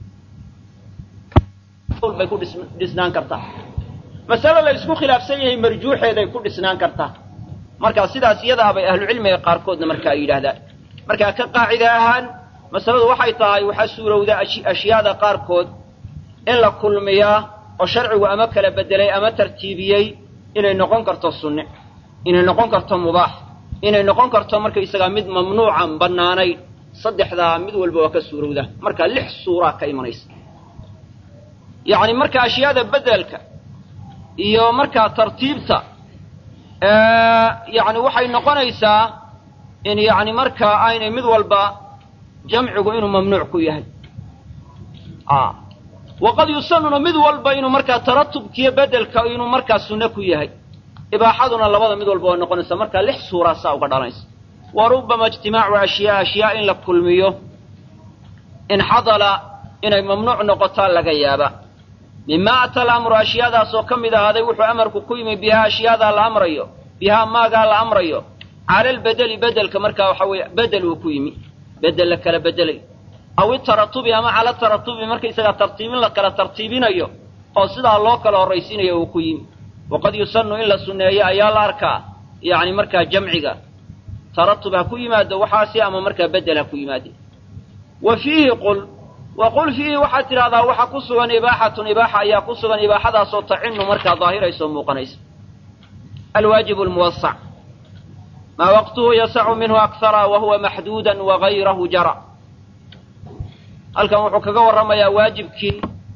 bay ku dhisnaan kartaa mas'ala la isku khilaafsan yahay marjuuxeeday ku dhisnaan kartaa marka sidaas iyada bay ahlu cilmiga qaarkoodna marka ay yiraahdaan marka ka qaacida ahaan masaladu waxay tahay waxa suurowda ashyaada qaarkood in la kulmiyaa oo sharcigu ama kala bedelay ama tartiibiyay inay noqon karto sunne inay noqon karto mubaax inay noqon karto marka isaga mid mamnuucan banaanay saddexda mid walba waa ka suurowda marka lix suura ka imanaysa yaani marka ashyaada bedelka iyo marka tartiibta ee yaani waxay noqonaysaa in yaani marka aynay mid walba jamcigu inuu mamnuuc ku yahay ah waqad yusannu mid walba inuu marka taratubkiyo bedelka inuu marka sunna ku yahay ibaaxaduna labada mid walba waa noqonaysa marka lix suura saa uga dhalanaysa wa rubbama ijtimaacu ashyaa ashyaa in la kulmiyo in hadala inay mamnuuc noqotaa laga yaaba mimma atal amru ashyaadaas oo kamid ahaaday wuxuu amarku ku yimi biha ashyaada la amrayo biha maaga la amrayo ala albadali badalka marka waxa weey badal uu ku yimi بدل كلا بدلي أو الترتب أما على الترتب مركز إذا ترتيبين لك كلا ترتيبين أيو أو سيدا الله كلا الرئيسين يوكوين وقد يسن إلا السنة أيال أركا يعني مركز جمعك ترتب كوي مادة وحاسي أما مركز بدل كوي مادة وفيه قل وقل فيه وحتى هذا وحقصوا إباحة إباحة يقصوا إباحة صوت عنه مركز ظاهرة يسمى قنيس الواجب الموسع ما وقته يسع منه أكثر وهو محدودا وغيره جرى halkan wuxuu kaga warramayaa waajibkii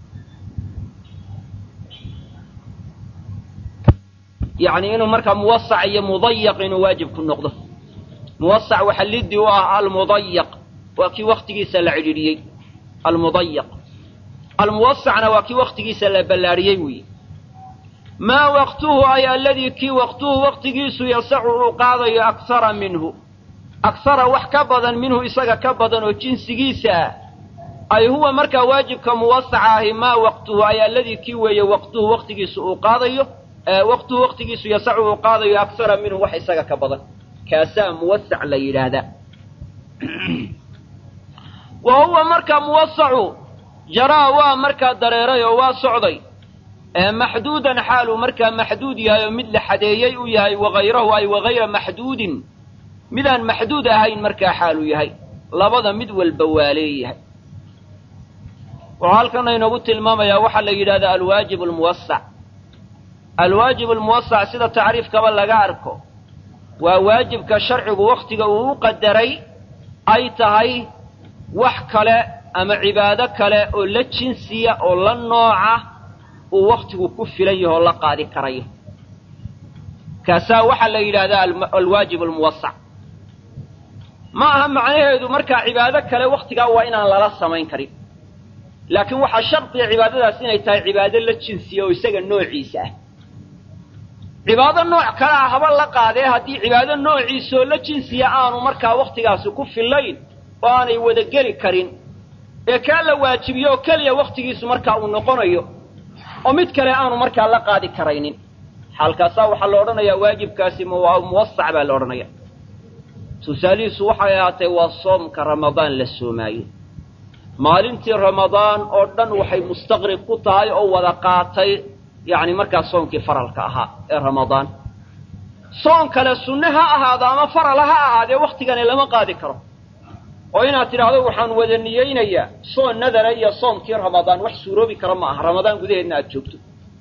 yani inuu marka muwassac iyo mudayyaq inuu waajib ku noqdo muwassac waxa lidii u ah al mudayyaq waa kii waqtigiisa la cidhiriyay al mudayyaq al muwassacna waa kii waqtigiisa la ballaariyay weey ما وقته أي الذي كي وقته وقت جيسو يسعه قاضي أكثر منه أكثر وحكبضا منه إساق كبضا وجنس جيسا أي هو مركا واجب كموسعه ما وقته أي الذي كي وي وقته وقت جيسو قاضي أه وقته وقت جيسو يسعه قاضي أكثر منه وحساق كبضا كاسا موسع ليل هذا وهو مركا موسع جرى ومركا دريري وصعدي محدودا حاله مركا محدود يا مثل حديي وياي وغيره اي وغير محدود مدان محدود هاي مركا حاله ياي لبدا مد والبوالي وهلكن inoo tilmaamaya waxa la yiraahdo alwaajib almuwassa' alwaajib almuwassa' sida taariifkaba laga arko waa waajibka sharcigu waqtiga uu qadaray ay tahay wax kale ama cibaado kale oo la jinsiya oo la nooca ووقته كفليه الله قادي كريه كاسا waxa la yiraahdaa alwaajib almuwassa' ma aha macnaheedu marka cibaado kale waqtiga waa inaan lala sameyn karin laakiin waxa sharti cibaadadaas inay tahay cibaado la jinsiyo oo isaga noociisa ah cibaado nooc kale ah haba la qaaday hadii cibaado noociisa la jinsiya aanu marka waqtigaas ku filayn oo aanay wada gali karin ee kala waajibiyo kaliya waqtigiisu marka uu noqonayo oo mid kale aanu marka la qaadi kareynin halkaas waxa la oranayaa waajibkaasi muwassac baa la oranayaa tusaaliisu waxa ay ahaatay waa soomka ramadaan la soomaayay maalintii ramadaan oo dhan waxay mustaqriq ku tahay oo wada qaatay yaani marka soomkii faralka ahaa ee ramadaan soon kale sunnaha ahaada ama faralaha ahaade waqtigan lama qaadi karo oo inaad tiraahdo waxaan wada niyeynayaa soon nadara iyo soomkii ramadaan wax suuroobi kara ma aha ramadaan gudaheedna aad joogto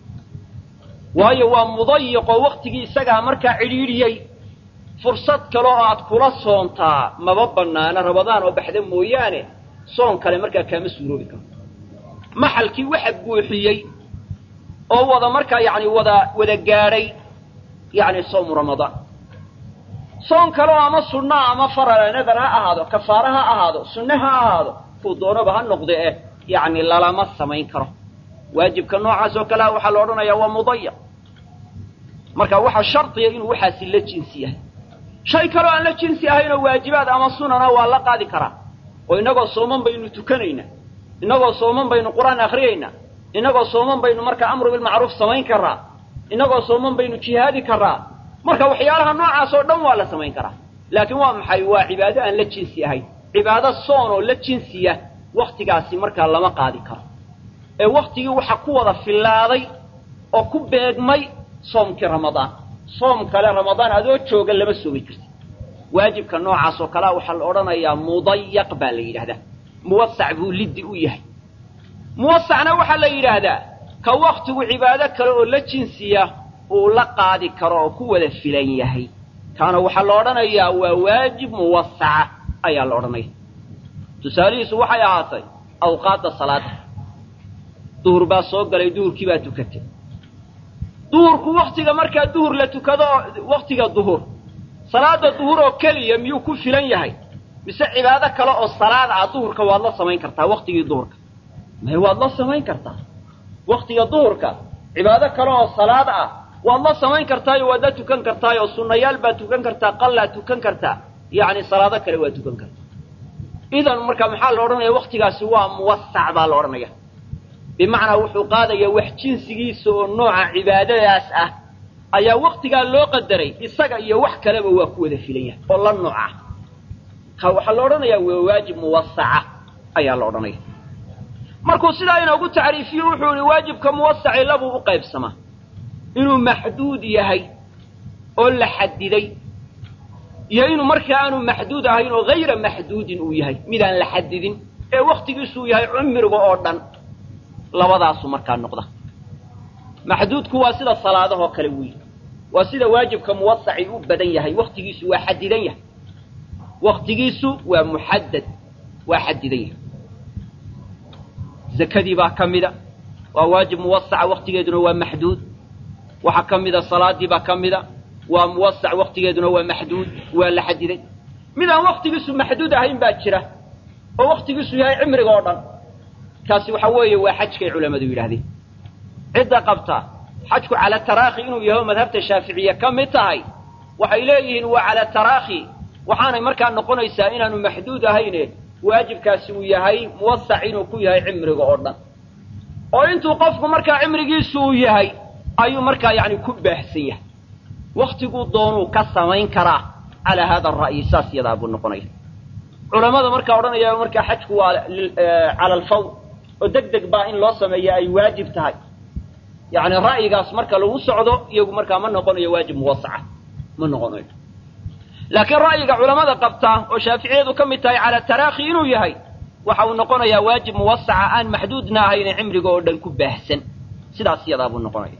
waayo waa mudayyiq oo waqtigii isaga marka cidhiiriyay fursad kale oo aad kula soontaa maba banaana ramadaan oo baxda mooyaane soon kale marka kama suuroobi karo maxalkii waxa buuxiyay oo wada marka yaani wada wada gaaray yaani soom ramadaan soon kale ama sunna ama farala nadara ahaado kafaaraha ahaado sunnaha ahaado ku doonaba ha noqdo ee yaani lalama sameyn karo waajibka noocaas oo kale waxa la oranayaa waa mudayyiq marka waxa shartiya inuu waxa la jinsi yahay shay kale aan la jinsi ahayn oo waajibaad ama sunana waa la qaadi karaa oo inagoo sooman baynu tukanayna inagoo sooman baynu quraan akhriyayna inagoo sooman baynu markaa amru bilmacruuf samayn karaa inagoo sooman baynu jihaadi karaa marka waxyaalaha noocaas oo dhan waa la samayn karaa laakiin waa maxay waa cibaado aan la jinsi ahayn cibaado soon oo la jinsiya waqtigaasi markaa lama qaadi karo ee waqtigii waxa ku wada filaaday oo ku beegmay soomkii ramadaan soom kale ramadaan adoo jooga lama soomi kartid waajibka noocaas oo kala waxa la oranayaa mudayyaq baa la yiraahdaa muwassac buu liddi u yahay muwassacna waxa la yiraahdaa ka waqtigu cibaado kale oo la jinsiya oo la qaadi karo oo ku wada filan yahay kaana waxa la oranayaa waa waajib muwassac ayaa la oranayaa tusaalihiisu waxay ahaatay awqaadda salaada duhur baa soo galay duhurkii baa tukatay duhurku waqtiga markaa duhur la tukado waqtiga duhur salaada duhur oo kaliya miyuu ku filan yahay mise cibaado kale oo salaad ah duhurka waad la samayn kartaa waqtigii duhurka ma waad la samayn kartaa waqtiga duhurka cibaado kale oo salaad ah waad la samayn kartaa iyo waad la tukan kartaa oo sunnayaal baa tukan kartaa qalla tukan kartaa yaani salaado kale waa tukan kartaa idan marka maxaa la oranayaa waqtigaasi waa muwassac baa la oranayaa bimacnaa wuxuu qaadayaa wax jinsigiisa oo nooca cibaadadaas ah ayaa waqtigaa loo qadaray isaga iyo wax kaleba waa ku wada filan yahay oo la nooca ka waxa la oranayaa waa waajib muwassaca ayaa la oranayaa markuu sidaa inoogu tacriifiyo wuxuu yidhi waajibka muwassaci labuu u qaybsamaa inuu maxduud yahay oo la xadiday iyo inuu markaa aanu maxduud ahayn oo hayra maxduudin uu yahay midaan la xadidin ee waqtigiisuu yahay cumriga oo dhan labadaasu markaa noqda maxduudku waa sida salaadahoo kale weey waa sida waajibka muwassaci u badan yahay waqtigiisu waa xadidan yahay waqtigiisu waa muhaddad waa xadidan yahay zakadii baa kamida waa waajib muwassaca waqtigeeduna waa maxduud waxa kamida salaadii baa kamida waa muwassac waqtigeeduna waa maxduud waa la xadiday midaan waqtigiisu maxduud ahayn baa jira oo waqtigiisu yahay cimriga oo dhan kaasi waxa weeye waa xajkay culimadu yiraahdeen cidda qabta xajku ala taraakhi inuu yahay madhabta shaafiiciya kamid tahay waxay leeyihiin waa ala taraakhi waxaanay markaa noqonaysaa inaanu maxduud ahayn waajibkaasi uu yahay muwassac inuu ku yahay cimriga oo dhan oo intuu qofku markaa cimrigiisu uu yahay ayuu markaa yaani ku baahsan yahay waqtigu doonuu ka samayn karaa ala hada ra'yi saasiyada abu noqonay culimada markaa oranaya markaa xajku waa ala al-fawd oo degdeg baa in loo sameeyo ay waajib tahay yaani ra'yigaas marka lagu socdo iyagu markaa ma noqonayo waajib muwassaca ma noqonayo laakiin ra'yiga culimada qabta oo shaafiiciyadu kamid tahay ala taraakhi inuu yahay waxa uu noqonayaa waajib muwassaca aan maxduudna ahayn cimriga oo dhan ku baahsan sidaas iyada abu noqonayo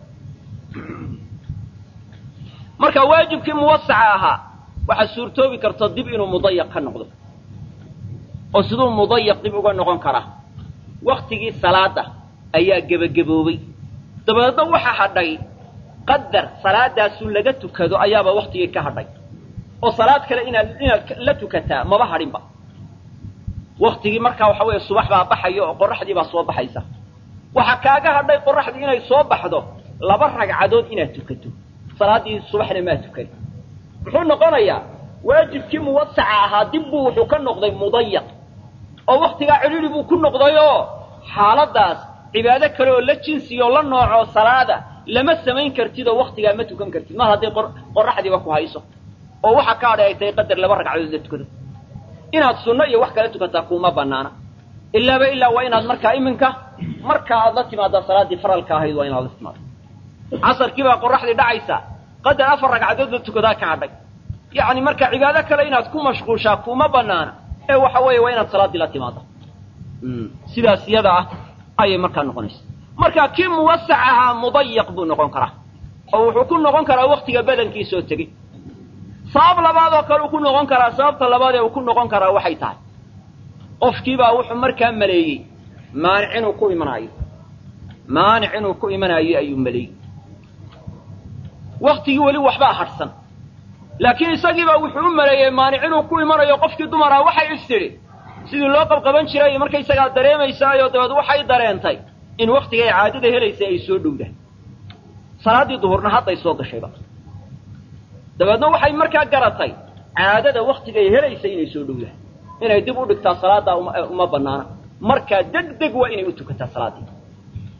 marka waajibkii muwassaca ahaa waxa suurtoobi karta dib inuu mudayyaq ka noqdo oo sidoo mudayyaq dib uga noqon kara waqtigii salaada ayaa gabagaboobay dabadeedna waxa hadhay qadar salaadaas laga tukado ayaaba waqtigii ka hadhay oo salaad kale inaad inaad la tukataa maba hadhinba waqtigii markaa waxa weeye subax baa baxayo oo qorraxdii baa soo baxaysa waxa kaaga hadhay qorraxdii inay soo baxdo laba ragcadood inaad tukato salaadii subaxna ma tukan wuxuu noqonayaa waajibkii muwassaca ahaa dib buu wuxuu ka noqday mudayyaq oo waqtiga ciriiri buu ku noqdayo xaaladaas cibaado kale oo la jinsiyo la nooco salaada lama samayn kartid oo waqtiga ma tukan kartid ma hadii qorraxdiiba ku hayso oo waxa ka dhigtay qadar laba ragcadood la tukado inaad sunno iyo wax kale tukataa kuma banaana illa ba illa waa inaad markaa iminka marka aad la timaado salaadii faralka ahayd waa inaad la timaado casarkii baa qorraxdii dhacaysa qadar afar ragcadood la tukadaa ka hadhay yaani marka cibaado kale inaad ku mashquushaa kuma banaana ee waxa weeye waa inaad salaadii la timaado sidaas iyada ah ayay markaa noqonaysaa marka kii muwassacaha mudayyaq buu noqon karaa oo wuxuu ku noqon karaa waqtiga badankiisa oo tagay sabab labaad oo kale uu ku noqon karaa sababta labaad ee uu ku noqon karaa waxay tahay qofkii baa wuxuu markaa maleeyay maanic inuu ku imanayo maanic inuu ku imanayo ayuu maleeyay waqtigii wali waxba harsan laakiin isagii baa wuxuu u maleeyay maanic inuu ku imanayo qofkii dumara waxay istiri sidii loo qabqaban jiray markay isaga dareemaysaayoo dabad waxay dareentay in waqtiga ay caadada helaysa ay soo dhowdahay salaadii duhurna hadday soo gashayba dabadna waxay markaa garatay caadada waqtiga ay helaysa inay soo dhowdahay inay dib u dhigtaa salaada uma banaana marka degdeg waa inay u tukataa salaadii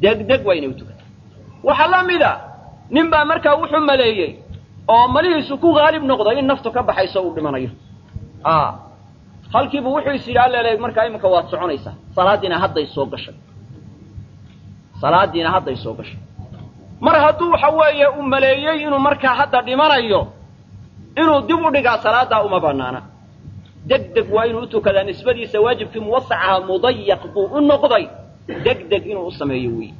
degdeg waa inay u tukataa waxaa la mida nin baa markaa wuxuu maleeyey oo malihiisu ku qaalib noqday in naftu ka baxayso uu dhimanayo ah halkiiba wuxuu is yidhi alleelay markaa iminka waad soconaysaa salaadiina hadday soo gashay salaadiina hadday soo gashay mar hadduu waxa weeye u maleeyey inuu markaa hadda dhimanayo inuu dib u dhigaa salaadaa uma bannaana degdeg waa inuu u tukadaa nisbadiisa waajibkii muwasacaha mudayaq buu u noqday degdeg inuu u sameeyo weeye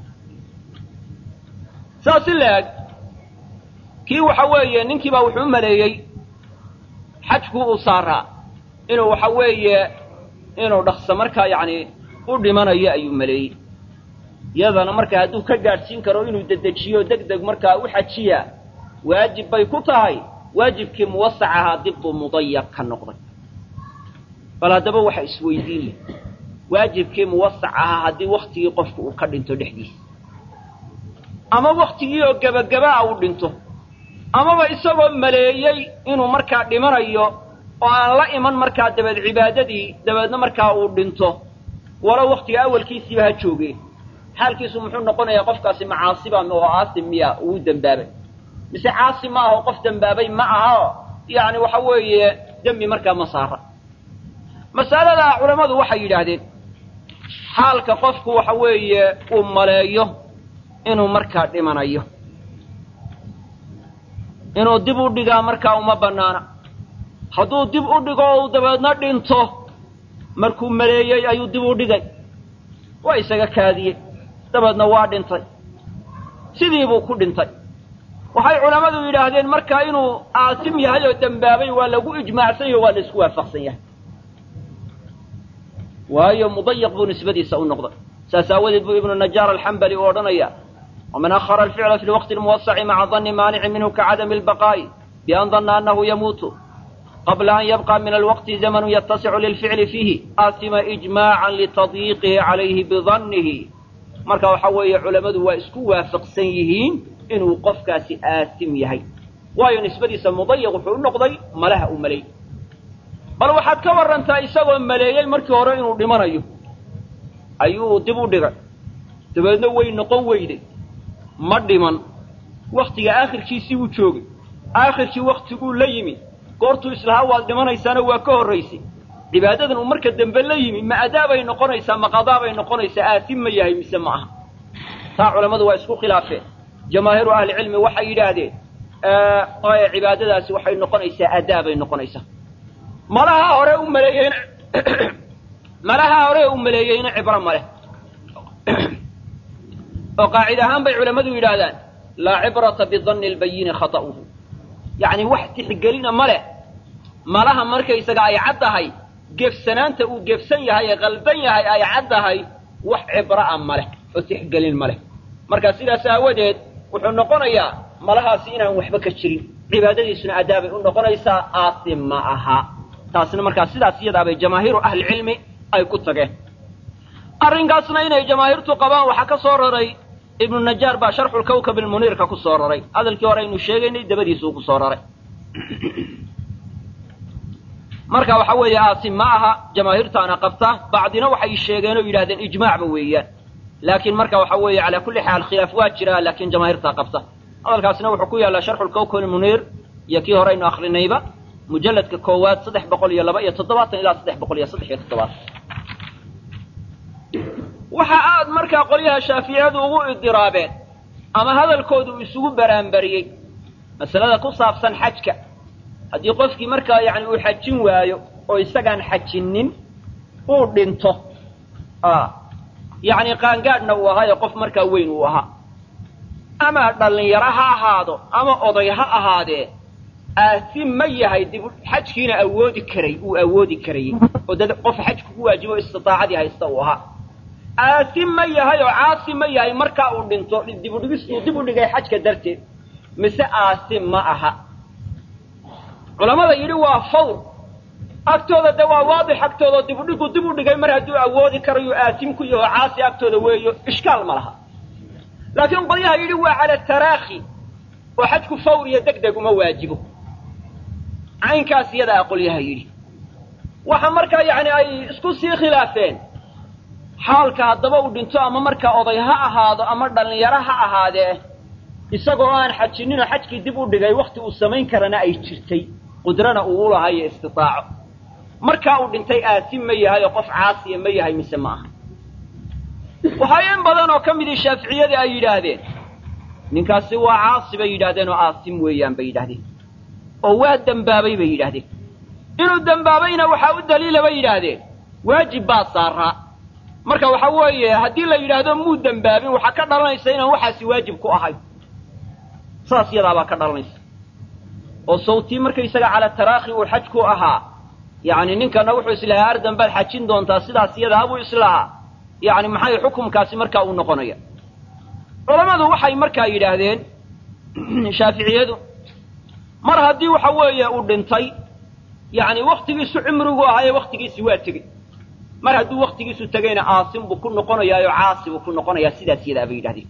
saas i laeg kii waxa weeye ninkii baa wuxuu u maleeyey xajku uu saaraa inuu waxa weeye inuu dhaqso markaa yacni u dhimanayo ayuu maleeyey iyadana markaa hadduu ka gaadhsiin karo inuu dedejiyo degdeg markaa u xajiyaa waajib bay ku tahay waajibkii muwasacahaa dib buu mudayaq ka noqday bal haddaba waxa isweydiin leh waajibkii muwasac ahaa haddii waktigii qofku uu ka dhinto dhexdiisa ama waktigii oo gebagabaa uu dhinto amaba isagoo maleeyey inuu markaa dhimanayo oo aan la iman markaa dabeed cibaadadii dabeedna markaa uu dhinto walow waktiga awalkiisiiba ha joogee xaalkiisu muxuu noqonayaa qofkaasi macaasiba oo aasim miya uu dembaabay mise caasi ma aha oo qof dembaabay ma aha yacni waxa weeye dembi markaa ma saara mas'alada culammadu waxay yidhaahdeen xaalka qofku waxa weeye uu maleeyo inuu markaa dhimanayo inuu dib u dhigaa markaa uma bannaana hadduu dib u dhigo oo uu dabeedna dhinto markuu maleeyey ayuu dib u dhigay waa isaga kaadiyey dabeedna waa dhintay sidii buu ku dhintay waxay culammadu yidhaahdeen markaa inuu aasim yahay oo dembaabay waa lagu ijmaacsan yahay waa la isku waafaqsan yahay waayo mudayaq buu nisbadiisa u noqday saas aawadeed buu ibnu najaar alxambali u odhanaya waman akhara alficla fi lwaqti almuwasaci maca danni maanicin minhu kacadami albaqaa'i bian danna annahu yamuutu qabla an yabqa min alwaqti zamanu yattasicu lilficli fiihi aasima ijmaacan litadyiiqihi calayhi bidannihi marka waxa weeye culammadu waa isku waafaqsan yihiin inuu qofkaasi aasim yahay waayo nisbadiisa mudayaq wuxuu u noqday malaha u maleey bal waxaad ka warrantaa isagoo maleeyey markii hore inuu dhimanayo ayuu dib u dhigay dabeedna way noqon weyday ma dhiman waktiga aakhirkiisii wuu joogay aakhirkii waktiguu la yimi goortuu islahaa waad dhimanaysaana waa ka horraysay cibaadadan uu marka dambe la yimi ma adaabay noqonaysaa ma qadaabay noqonaysaa aasim ma yahay mise ma aha taa culammadu waa isku khilaafeen jamaahiiru ahlicilmi waxay yidhaahdeen cibaadadaasi waxay noqonaysaa adaabay noqonaysaa malaha hore u maleeyeyna malaha hore u maleeyeyna cibro ma leh oo qaacida ahaan bay culammadu yidhaahdaan laa cibrata bidanni albayini khata'uhu yacni wax tixgelina ma leh malaha markaysaga ay caddahay gefsanaanta uu gefsan yahay ee qalban yahay ay caddahay wax cibra'a ma leh oo tixgelin ma leh marka sidaas aawadeed wuxuu noqonayaa malahaasi inaan waxba ka jirin cibaadadiisuna adaabay u noqonaysaa aasim ma aha taasna markaa sidaas iyadaa bay jamaahiiru ahlicilmi ay ku tageen arrinkaasna inay jamaahiirtu qabaan waxaa ka soo raray ibnu najaar baa sharxulkawkab almuniirka ku soo raray hadalkii hore aynu sheegaynay dabadiisuu ku soo raray marka waxa weeye aasim ma aha jamaahiirtaana qabta bacdina waxay sheegeen oo yidhahdeen ijmaacba weeyaan laakiin marka waxa weeye calaa kulli xaal khilaaf waa jiraa laakiin jamaahiirtaa qabta hadalkaasna wuxuu ku yaallaa sharxulkawkab almuniir iyo kii hore aynu akrinayba mujalladka koowaad saddex boqol iyo laba iyo toddobaatan ilaa saddex boqol iyo saddex iyo toddobaatan waxa aad markaa qolyaha shaaficiyadu ugu idiraabeen ama hadalkoodu isugu baraanbariyey masalada ku saabsan xajka haddii qofkii markaa yacni uu xajin waayo oo isagaan xajinnin uu dhinto yacni qaangaadhna uu ahaayo qof markaa weyn uu ahaa ama dhallinyaro ha ahaado ama oday ha ahaadee aasim ma yahay dib xajkiina awoodi karay uu awoodi karayey oo dad qof xajku ku waajibo istidaacadii haysta uu ahaa aasim ma yahay oo caasi ma yahay markaa uu dhinto dib u dhigis uu dib u dhigay xajka darteed mise aasim ma aha culamada yidhi waa fawr agtooda de waa waadix agtooda dib u dhigu dib u dhigay mar hadduu awoodi karayo aasim ku yaho caasi agtooda weeyo ishkaal ma laha laakiin qolyaha yidhi waa cala taraakhi oo xajku fawr iyo degdeg uma waajibo caynkaas iyadaa qolyaha yidhi waxa markaa yacni ay isku sii khilaafeen xaalka haddaba uu dhinto ama markaa oday ha ahaado ama dhallinyaro ha ahaadee isagoo aan xajinninoo xajkii dib u dhigay wakhti uu samayn karana ay jirtay qudrana uu u lahay iyo istitaaco markaa uu dhintay aasim ma yahay oo qof caasiya ma yahay mise ma aha waxaa in badan oo ka midii shaaficiyadii ay yidhaahdeen ninkaasi waa caasi bay yidhahdeen oo aasim weeyaan bay yidhahdeen oo waa dembaabay bay yidhahdeen inuu dembaabayna waxaa u daliila bay yidhaahdeen waajib baa saaraa marka waxa weeye haddii la yidhaahdo muu dembaabin waxaa ka dhalanaysa inaan waxaasi waajib ku ahayn saas yadaabaa ka dhalanaysa oo sawtii markaysaga cala taraakhi uu xaj ku ahaa yacni ninkana wuxuu islahaa ardan baad xajin doontaa sidaas yadaa buu islahaa yacni maxay xukumkaasi markaa uu noqonaya culammadu waxay markaa yidhaahdeen shaaficiyadu mar haddii waxa weeye uu dhintay yacni wakhtigiisu cimrigu ahaaye wakhtigiisi waa tegey mar hadduu wakhtigiisu tegayna aasim buu ku noqonayaayoo caasi buu ku noqonayaa sidaas yadaa bay yidhahdeen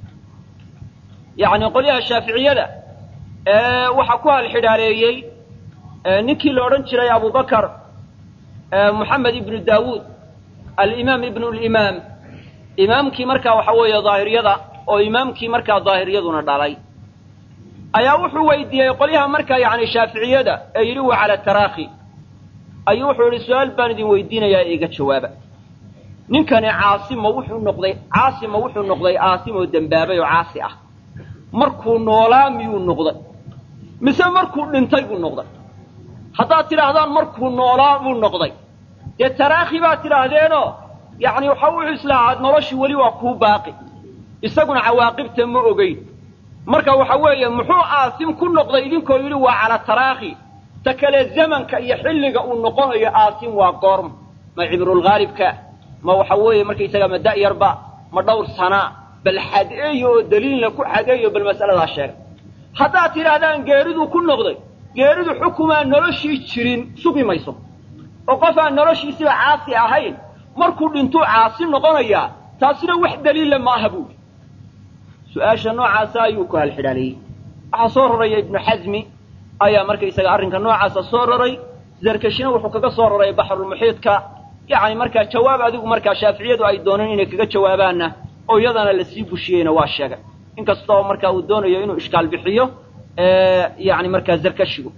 yacni qolyaha shaaficiyada waxaa ku halxidhaaleeyey ninkii la odhan jiray abubakar moxamed ibnu daawuud alimaam ibnu limaam imaamkii markaa waxa weeye daahiriyada oo imaamkii markaa daahiriyaduna dhalay ayaa wuxuu weydiiyey qolyaha markaa yacni shaaficiyada ee yidhi wa cala taraakhi ayuu wuxuu yidhi su-aal baan idin weydiinayaa iga jawaaba ninkani caasima wuxuu noqday caasima wuxuu noqday aasim oo dembaabay oo caasi ah markuu noolaa miyuu noqday mise markuu dhintay buu noqday haddaad tidhaahdaan markuu noolaa buu noqday dee taraakhi baad tidhaahdeenoo yacni waxa wuxuu islahaa noloshii weli waa kuu baaqi isaguna cawaaqibta ma ogeyn marka waxa weeye muxuu aasim ku noqday idinkoo yidhi waa cala taraakhi ta kale zamanka iyo xilliga uu noqonayo aasim waa goorma ma cibrulghaalibka ma waxa weeye markaysaga ma da'yarba ma dhowr sanaa bal xadeeyo oo daliilna ku xadeeyo bal mas'aladaa sheega haddaad tidhaahdaan geeriduu ku noqday geeridu xukumaan noloshii jirin sugi mayso oo qof aan noloshiisiba caasi ahayn markuu dhintuu caasi noqonayaa taasina wax daliilla ma aha buuri su-aasha noocaasa ayuu ku halxidhaaleeyey waxaa soo raraya ibnu xasmi ayaa markaysaga arrinka noocaasa soo raray zarkashina wuxuu kaga soo raray baxrulmuxiidka yacni markaa jawaab adigu markaa shaaficiyadu ay dooneen inay kaga jawaabaanna oo iyadana lasii bushiyeyna waa sheegay inkastoo markaa uu doonayo inuu ishkaal bixiyo yani markaa zarkashigu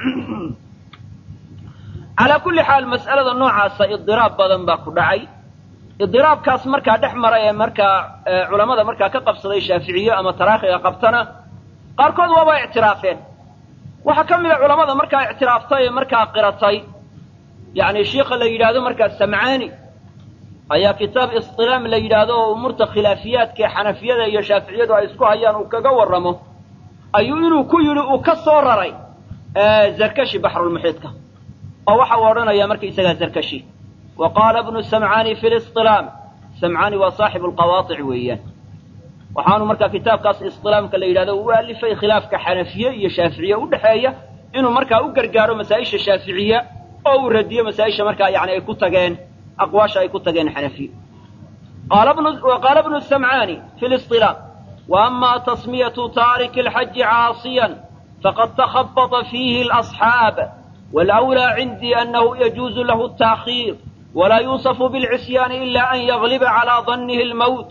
calaa kulli xaal mas'alada noocaasa idiraab badan baa ku dhacay idiraabkaas markaa dhex mara ee markaa culammada markaa ka qabsaday shaaficiye ama taraakhiga qabtana qaarkood waaba ictiraafeen waxaa ka mida culammada markaa ictiraaftay ee markaa qiratay yacni shiikha la yidhaahdo markaa samcaani ayaa kitaab istilaam la yidhaahdo oo umurta khilaafiyaadka ee xanafiyada iyo shaaficiyadu ay isku hayaan uu kaga warramo ayuu inuu ku yidhi uu ka soo raray zarkashi baxrulmuxiidka oo waxa uu odhanayaa markaysagaa zarkashi wa qaala ibnu samcaani fi listilaam samcaani waa saaxibu alqawaadic weeyaan waxaanu markaa kitaabkaas istilaamka la yidhahdo u alifay khilaafka xanafiye iyo shaaficiye u dhexeeya inuu markaa u gargaaro masaa-isha shaaficiya oo uu radiyo masaa-isha markaa yani ay ku tageen aqwaasha ay ku tageen xanafiye qaala ibnu samcaani fi listilaam وأما تسمية تارك الحج عاصيا فقد تخبط فيه الأصحاب والأولى عندي أنه يجوز له التأخير ولا يوصف بالعصيان إلا أن يغلب على ظنه الموت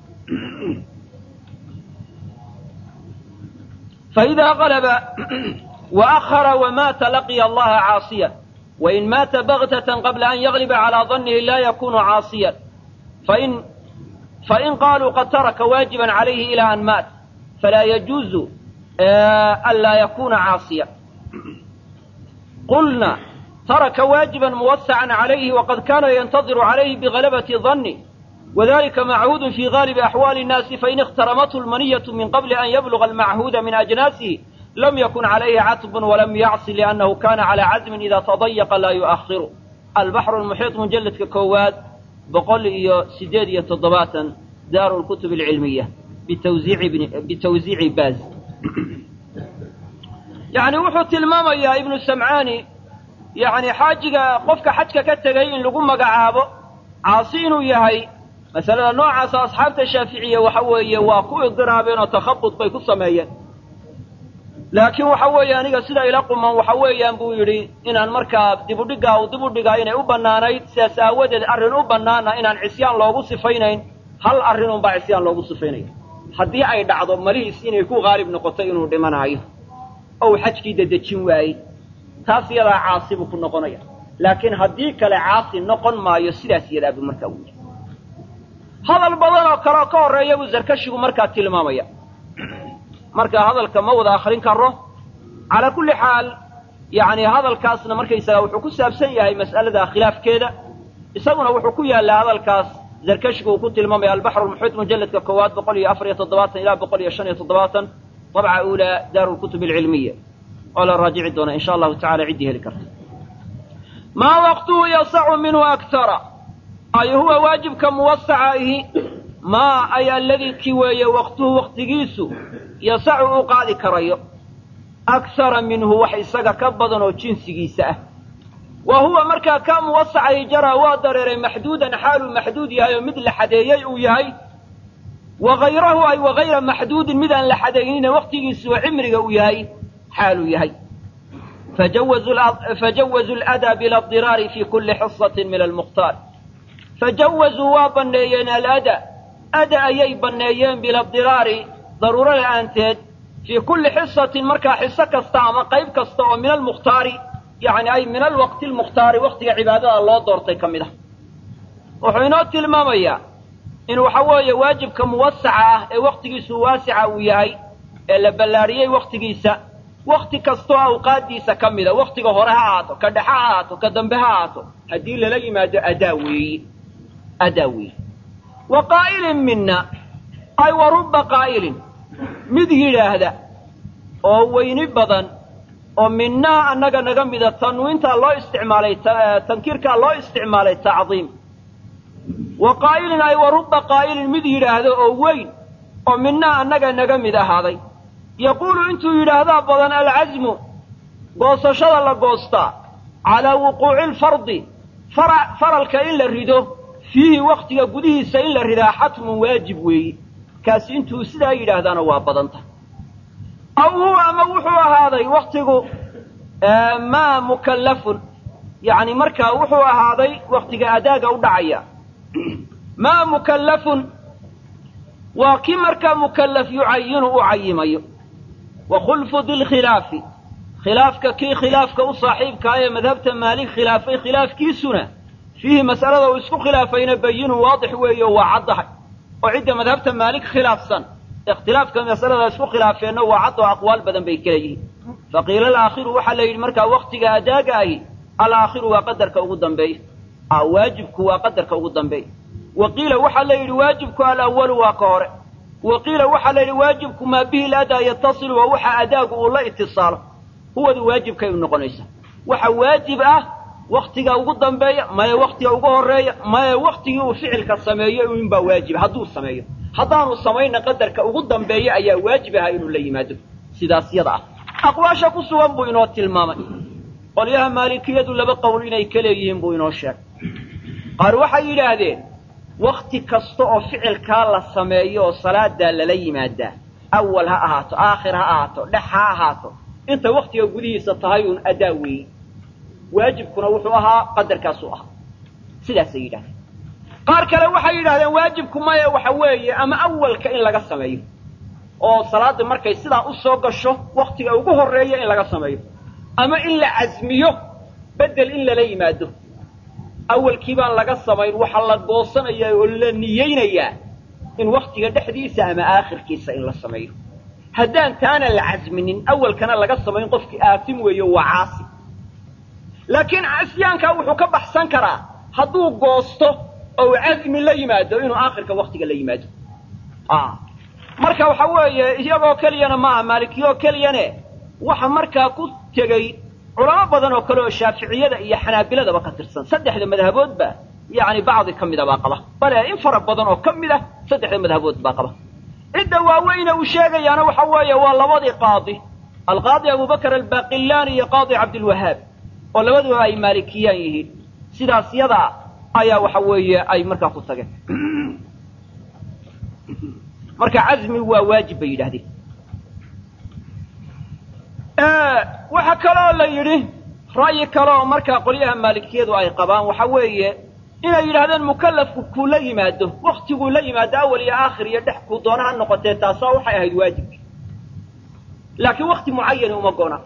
فإذا غلب وأخر ومات لقي الله عاصيا وإن مات بغتة قبل أن يغلب على ظنه لا يكون عاصيا فإن فإن قالوا قد ترك واجبا عليه إلى أن مات فلا يجوز ألا يكون عاصيا قلنا ترك واجبا موسعا عليه وقد كان ينتظر عليه بغلبة ظنه وذلك معهود في غالب أحوال الناس فإن اخترمته المنية من قبل أن يبلغ المعهود من أجناسه لم يكن عليه عتب ولم يعص لأنه كان على عزم إذا تضيق لا يؤخره البحر المحيط مجلد ككواد بقول إيو سديد يتضباطا دار الكتب العلمية بتوزيع بتوزيع باز يعني وحوت الماما يا ابن السمعاني يعني حاجة قفك حجك كتغين لقم قعابه عاصين يهي مثلا نوع أصحاب الشافعية وحوية وقوع الضرابين وتخبط بيكو السمايا laakiin waxa weeye aniga sida ila quman waxa weeyaan buu yidhi inaan markaa dib u dhigaa u dib u dhigaa inay u bannaanayd sidaas aawadeed arrin u bannaana inaan cisyaan loogu sifaynayn hal arrin unbaa cisyaan loogu sifaynaya haddii ay dhacdo malihiis inay ku qaalib noqoto inuu dhimanaayo oo uu xajkii dedejin waayey taas iyadaa caasi buu ku noqonaya laakiin haddii kale caasi noqon maayo sidaas iyadaa buu markaa u yidhi hadal badan oo kale oo ka horreeya buu zarkashigu markaa tilmaamaya marka hadalka ma wada akhrin karo calaa kulli xaal yacni hadalkaasna markaysagaa wuxuu ku saabsan yahay mas'alada khilaafkeeda isaguna wuxuu ku yaallaa hadalkaas zarkashigu uu ku tilmaamaya albaxru lmuxiit mujalladka koowaad boqol iyo afar iyo toddobaatan ilaa boqol iyo shan iyo toddobaatan dabca uulaa daaru lkutub alcilmiya oo la raajici doona in sha allahu tacala ciddii heli karta maa waqtuhu yasacu minhu aktara ay huwa waajibka muwasaca ihi maa ay alladii ki weeye waqtuhu waqtigiisu yasacu uu qaadi karayo akhara minhu wax isaga ka badan oo jinsigiisa ah wa huwa markaa kaa muwasacay jaraa waa dareeray maxduudan xaaluu maxduud yahay oo mid la xadeeyey uu yahay wa hayrahu ay wagayra maxduudin midaan la xadeeynina waqtigiisu oo cimriga uu yahay xaaluu yahay fajawazuu aladaa bila diraari fi kulli xisatin min almukhtaar fajawazuu waa banneeyeen alada ada ayay banneeyeen bila diraari daruuro la'aanteed fii kulli xisatin markaa xiso kasta ama qayb kasta oo min almukhtaari yacni ay min alwaqti almukhtaari waqtiga cibaadada loo doortay ka mid ah wuxuu inoo tilmaamayaa in waxa weeye waajibka muwasaca ah ee waqtigiisu waasica uu yahay ee la ballaariyey waqtigiisa waqti kastoo awqaaddiisa ka mida waqtiga hore ha ahaato ka dhexe ha ahaato ka dambe ha ahaato haddii lala yimaado adaa weeye adaa weeye wa qaa'ilin mina ay wa rubba qaa'ilin mid yidhaahda oo weyni badan oo minnaa annaga naga mida tanwiintaa loo isticmaalay tankiirkaa loo isticmaalay tacdiim wa qaa'ilin ay wa rubba qaa'ilin mid yidhaahdo oo weyn oo minnaa annaga naga mid ahaaday yaquulu intuu yidhaahdaa badan alcasmu goosashada la goostaa calaa wuquuci alfardi faralka in la rido fiihi waqtiga gudihiisa in la ridaa xatmun waajib weeye kaasi intuu sidaa yidhaahdaana waa badanta aw huwa ama wuxuu ahaaday waqtigu maa mukallafun yacni markaa wuxuu ahaaday waqtiga adaaga u dhacaya maa mukallafun waa kii markaa mukallaf yucayinu u cayimayo wa khulfu dilkhilaafi khilaafka kii khilaafka u saaxiibkaa ee madhabta maalik khilaafay khilaafkiisuna fiihi mas'alada uu isku khilaafayna bayinun waadix weeyo waa caddahay oo cidda madhabta maalik khilaafsan ikhtilaafka masalada isku khilaafeenna waa cad oo aqwaal badan bay kala yihiin faqiila alaakhiru waxaa la yidhi markaa waqtiga adaaga ahi alaakhiru waa qadarka ugu dambeeya waajibku waa qadarka ugu dambeeya wa qiila waxaa la yidhi waajibku alawalu waa ka hore wa qiila waxaa la yidhi waajibku maa bihi ladaa yatasilu waa waxa adaagu uu la itisaalo huwadu waajibkay u noqonaysaa waxa waajib ah waktiga ugu dambeeya maya waktiga ugu horeeya maya waktigii uu ficilka sameeyo inbaa waajiba hadduu sameeyo haddaanu samayna qadarka ugu dambeeya ayaa waajib ahaa inuu la yimaado sidaas yada ah aqwaasha ku sugan buu inoo tilmaamay qolyaha maalikiyadu laba qowl inay ka leeyihiin buu inoo sheegay qaar waxay yidhaahdeen wakti kasta oo ficilkaa la sameeyo oo salaadaa lala yimaadaa awal ha ahaato aakhir ha ahaato dhex ha ahaato inta waktiga gudihiisa tahay uun adaa weeye waajibkuna wuxuu ahaa qadarkaasuu ahaa sidaasay yidhahdeen qaar kale waxay yidhahdeen waajibku maya waxa weeye ama awalka in laga sameeyo oo salaada markay sidaa u soo gasho waktiga ugu horeeya in laga sameeyo ama in la casmiyo bedel in lala yimaado awalkii baan laga samayn waxa la goosanayaa oo la niyeynayaa in waktiga dhexdiisa ama aakhirkiisa in la sameeyo haddaan taana la casminin awalkana laga samayn qofkii aatim weeyo waa caasi laakiin casyaankaa wuxuu ka baxsan karaa hadduu goosto oo casmi la yimaado inuu aakhirka waktiga la yimaado marka waxa weeye iyagoo keliyana maaha maalikiyoo keliyane waxa markaa ku tegey culamo badan oo kale oo shaaficiyada iyo xanaabiladaba ka tirsan saddexda madhaboodba yani bacdi ka mida baa qaba bale in fara badan oo ka mid ah saddexda madhabood baa qaba cidda waaweyne uu sheegayaana waxa weeye waa labadii qaadi alqaadi abubakr albaqillani iyo qaadi cabdilwahaab oo labaduba ay maalikiyaan yihiin sidaas yada ayaa waxa weeye ay markaa ku tageen marka casmi waa waajib bay yidhahdeen waxa kaloo la yidhi ra'yi kale oo markaa qolyaha maalikiyadu ay qabaan waxa weeye inay yidhaahdeen mukallafku kuu la yimaado waktiguu la yimaado awal iyo aakhir iyo dhex kuu doona ha noqotee taasoo waxay ahayd waajibki laakiin wakti mucayani uma goona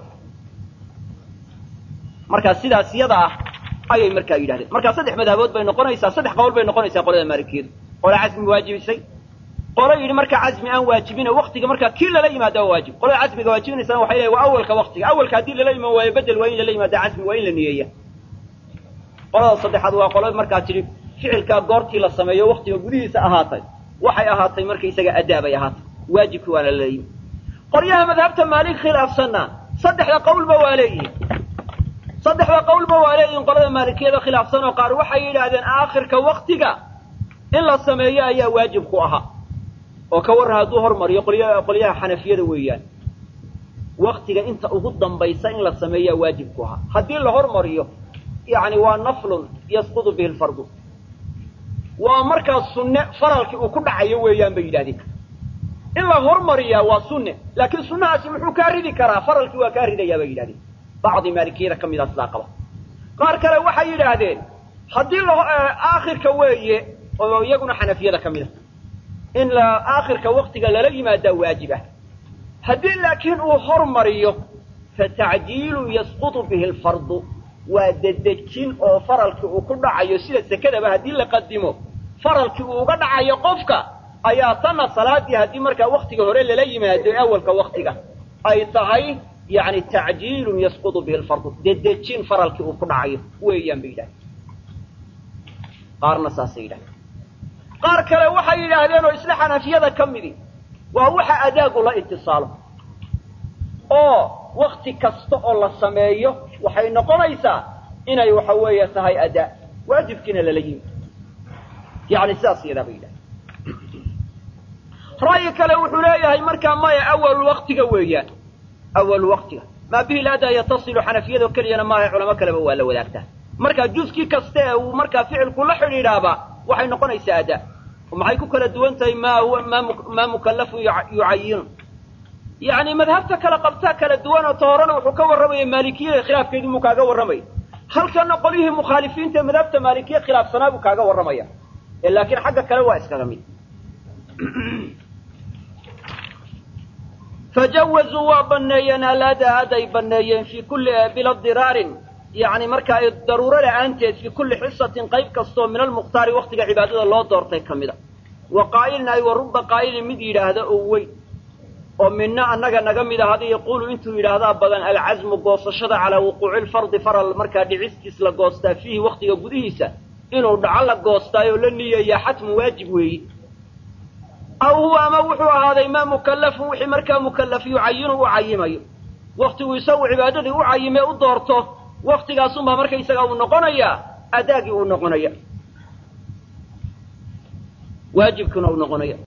markaa sidaas iyada ah ayay markaa yidhahdeen markaa saddex madhabood bay noqonaysaa saddex qowl bay noqonaysaa qolada maalikiyadu qole casmi waajibisay qolo yidhi markaa casmi aan waajibina waktiga markaa kii lala yimaado waa waajib qolada casmiga waajibinaysana waxay leeyahay waa awalka waktiga awalka haddii lala iman waayo bedel waa in lala yimaado casmi waa in la niyeeya qolada saddexaad waa qolo markaa tidhi ficilkaa goortii la sameeyo waktiga gudihiisa ahaatay waxay ahaatay marka isaga adaa bay ahaatay waajibkii waana lala yimi qoryaha madhabta maalik khilaafsanna saddexda qowlba waa leeyihin saddexda qowlba waa leeyihin qolada maalikiyada khilaafsan oo qaar waxay yidhaahdeen aakhirka waktiga in la sameeyo ayaa waajib ku ahaa oo ka warran hadduu hormariyo qolya qolyaha xanafiyada weeyaan waktiga inta ugu dambaysa in la sameeyaa waajib ku ahaa haddii la hormariyo yacni waa naflun yasqudu bihi alfardu waa markaa sunne faralkii uu ku dhacayo weeyaan bay yidhahdeen in la hormariyaa waa sunne laakiin sunnahaasi muxuu kaa ridi karaa faralkii waa kaa ridayaa bay yidhahdeen bacdi maalikiyada ka mida sidaa qaba qaar kale waxay yidhaahdeen haddii la aakhirka weeye oo iyaguna xanafiyada ka mida in la aakhirka waktiga lala yimaadaa waajib ah haddii laakiin uu hormariyo fatacjiilu yasqutu bihi alfardu waa dedejin oo faralkii uu ku dhacayo sida sekadaba haddii la qadimo faralkii uu uga dhacayo qofka ayaa tanna salaadii haddii markaa waktiga hore lala yimaado ee awalka waktiga ay tahay yani tacjiilun yasqutu bihi alfardu dedejin faralkii uu ku dhacayo weeyaan bay yidhahdeen qaarna saasay yidhahdeen qaar kale waxay yidhaahdeen oo isla xanafiyada ka midi waa waxa adaagu la itisaalo oo wakti kasta oo la sameeyo waxay noqonaysaa inay waxa weeye tahay adaa waajibkiina lala yimi yani sidaas iyadaa bay yidhahdeen ra'yi kale wuxuu leeyahay markaa maya awal waktiga weeyaan awal waktiga maa bihi ladaa yatasilu xanafiyado keliyana maaha culamo kaleba waa la wadaagtaa markaa juskii kasta ee uu markaa ficilku la xidhiidhaaba waxay noqonaysaa adaa maxay ku kala duwan tahay ma maa mukallafun yucayinu yani madhabta kala qabtaa kala duwan oo ta horena wuxuu ka warramaya maalikiyada khilaafkeedii muu kaaga warramaya halkana qolyihii mukhaalifiinta ee madhabta maalikiya khilaafsanaa buu kaaga warramaya ee laakiin xagga kale waa iskaga mid fajawazuu waa baneeyeen alaada aday baneeyeen fii kulli bila diraarin yani marka ay daruuro la-aanteed fii kulli xisatin qayb kastoo min almukhtaari waktiga cibaadada loo doortay ka mida wa qaa'ilin ay wa ruba qaa'ilin mid yidhaahda oo weyn oo mina annaga naga mid ahada yaquulu intuu yidhaahdaa badan alcazmu goosashada calaa wuquuci lfardi faral markaa dhicistiis la goostaa fiihi waktiga gudihiisa inuu dhaco la goostaayoo la niyeeyaa xatmu waajib weeyi aw huwa ama wuxuu ahaaday maa mukallafun wixii markaa mukallaf yucayinu u cayimayo waktigu isagu cibaadadii u cayimee u doorto waktigaasunbaa markaysaga uu noqonayaa adaagii uu noqonaya waajibkuna uu noqonaya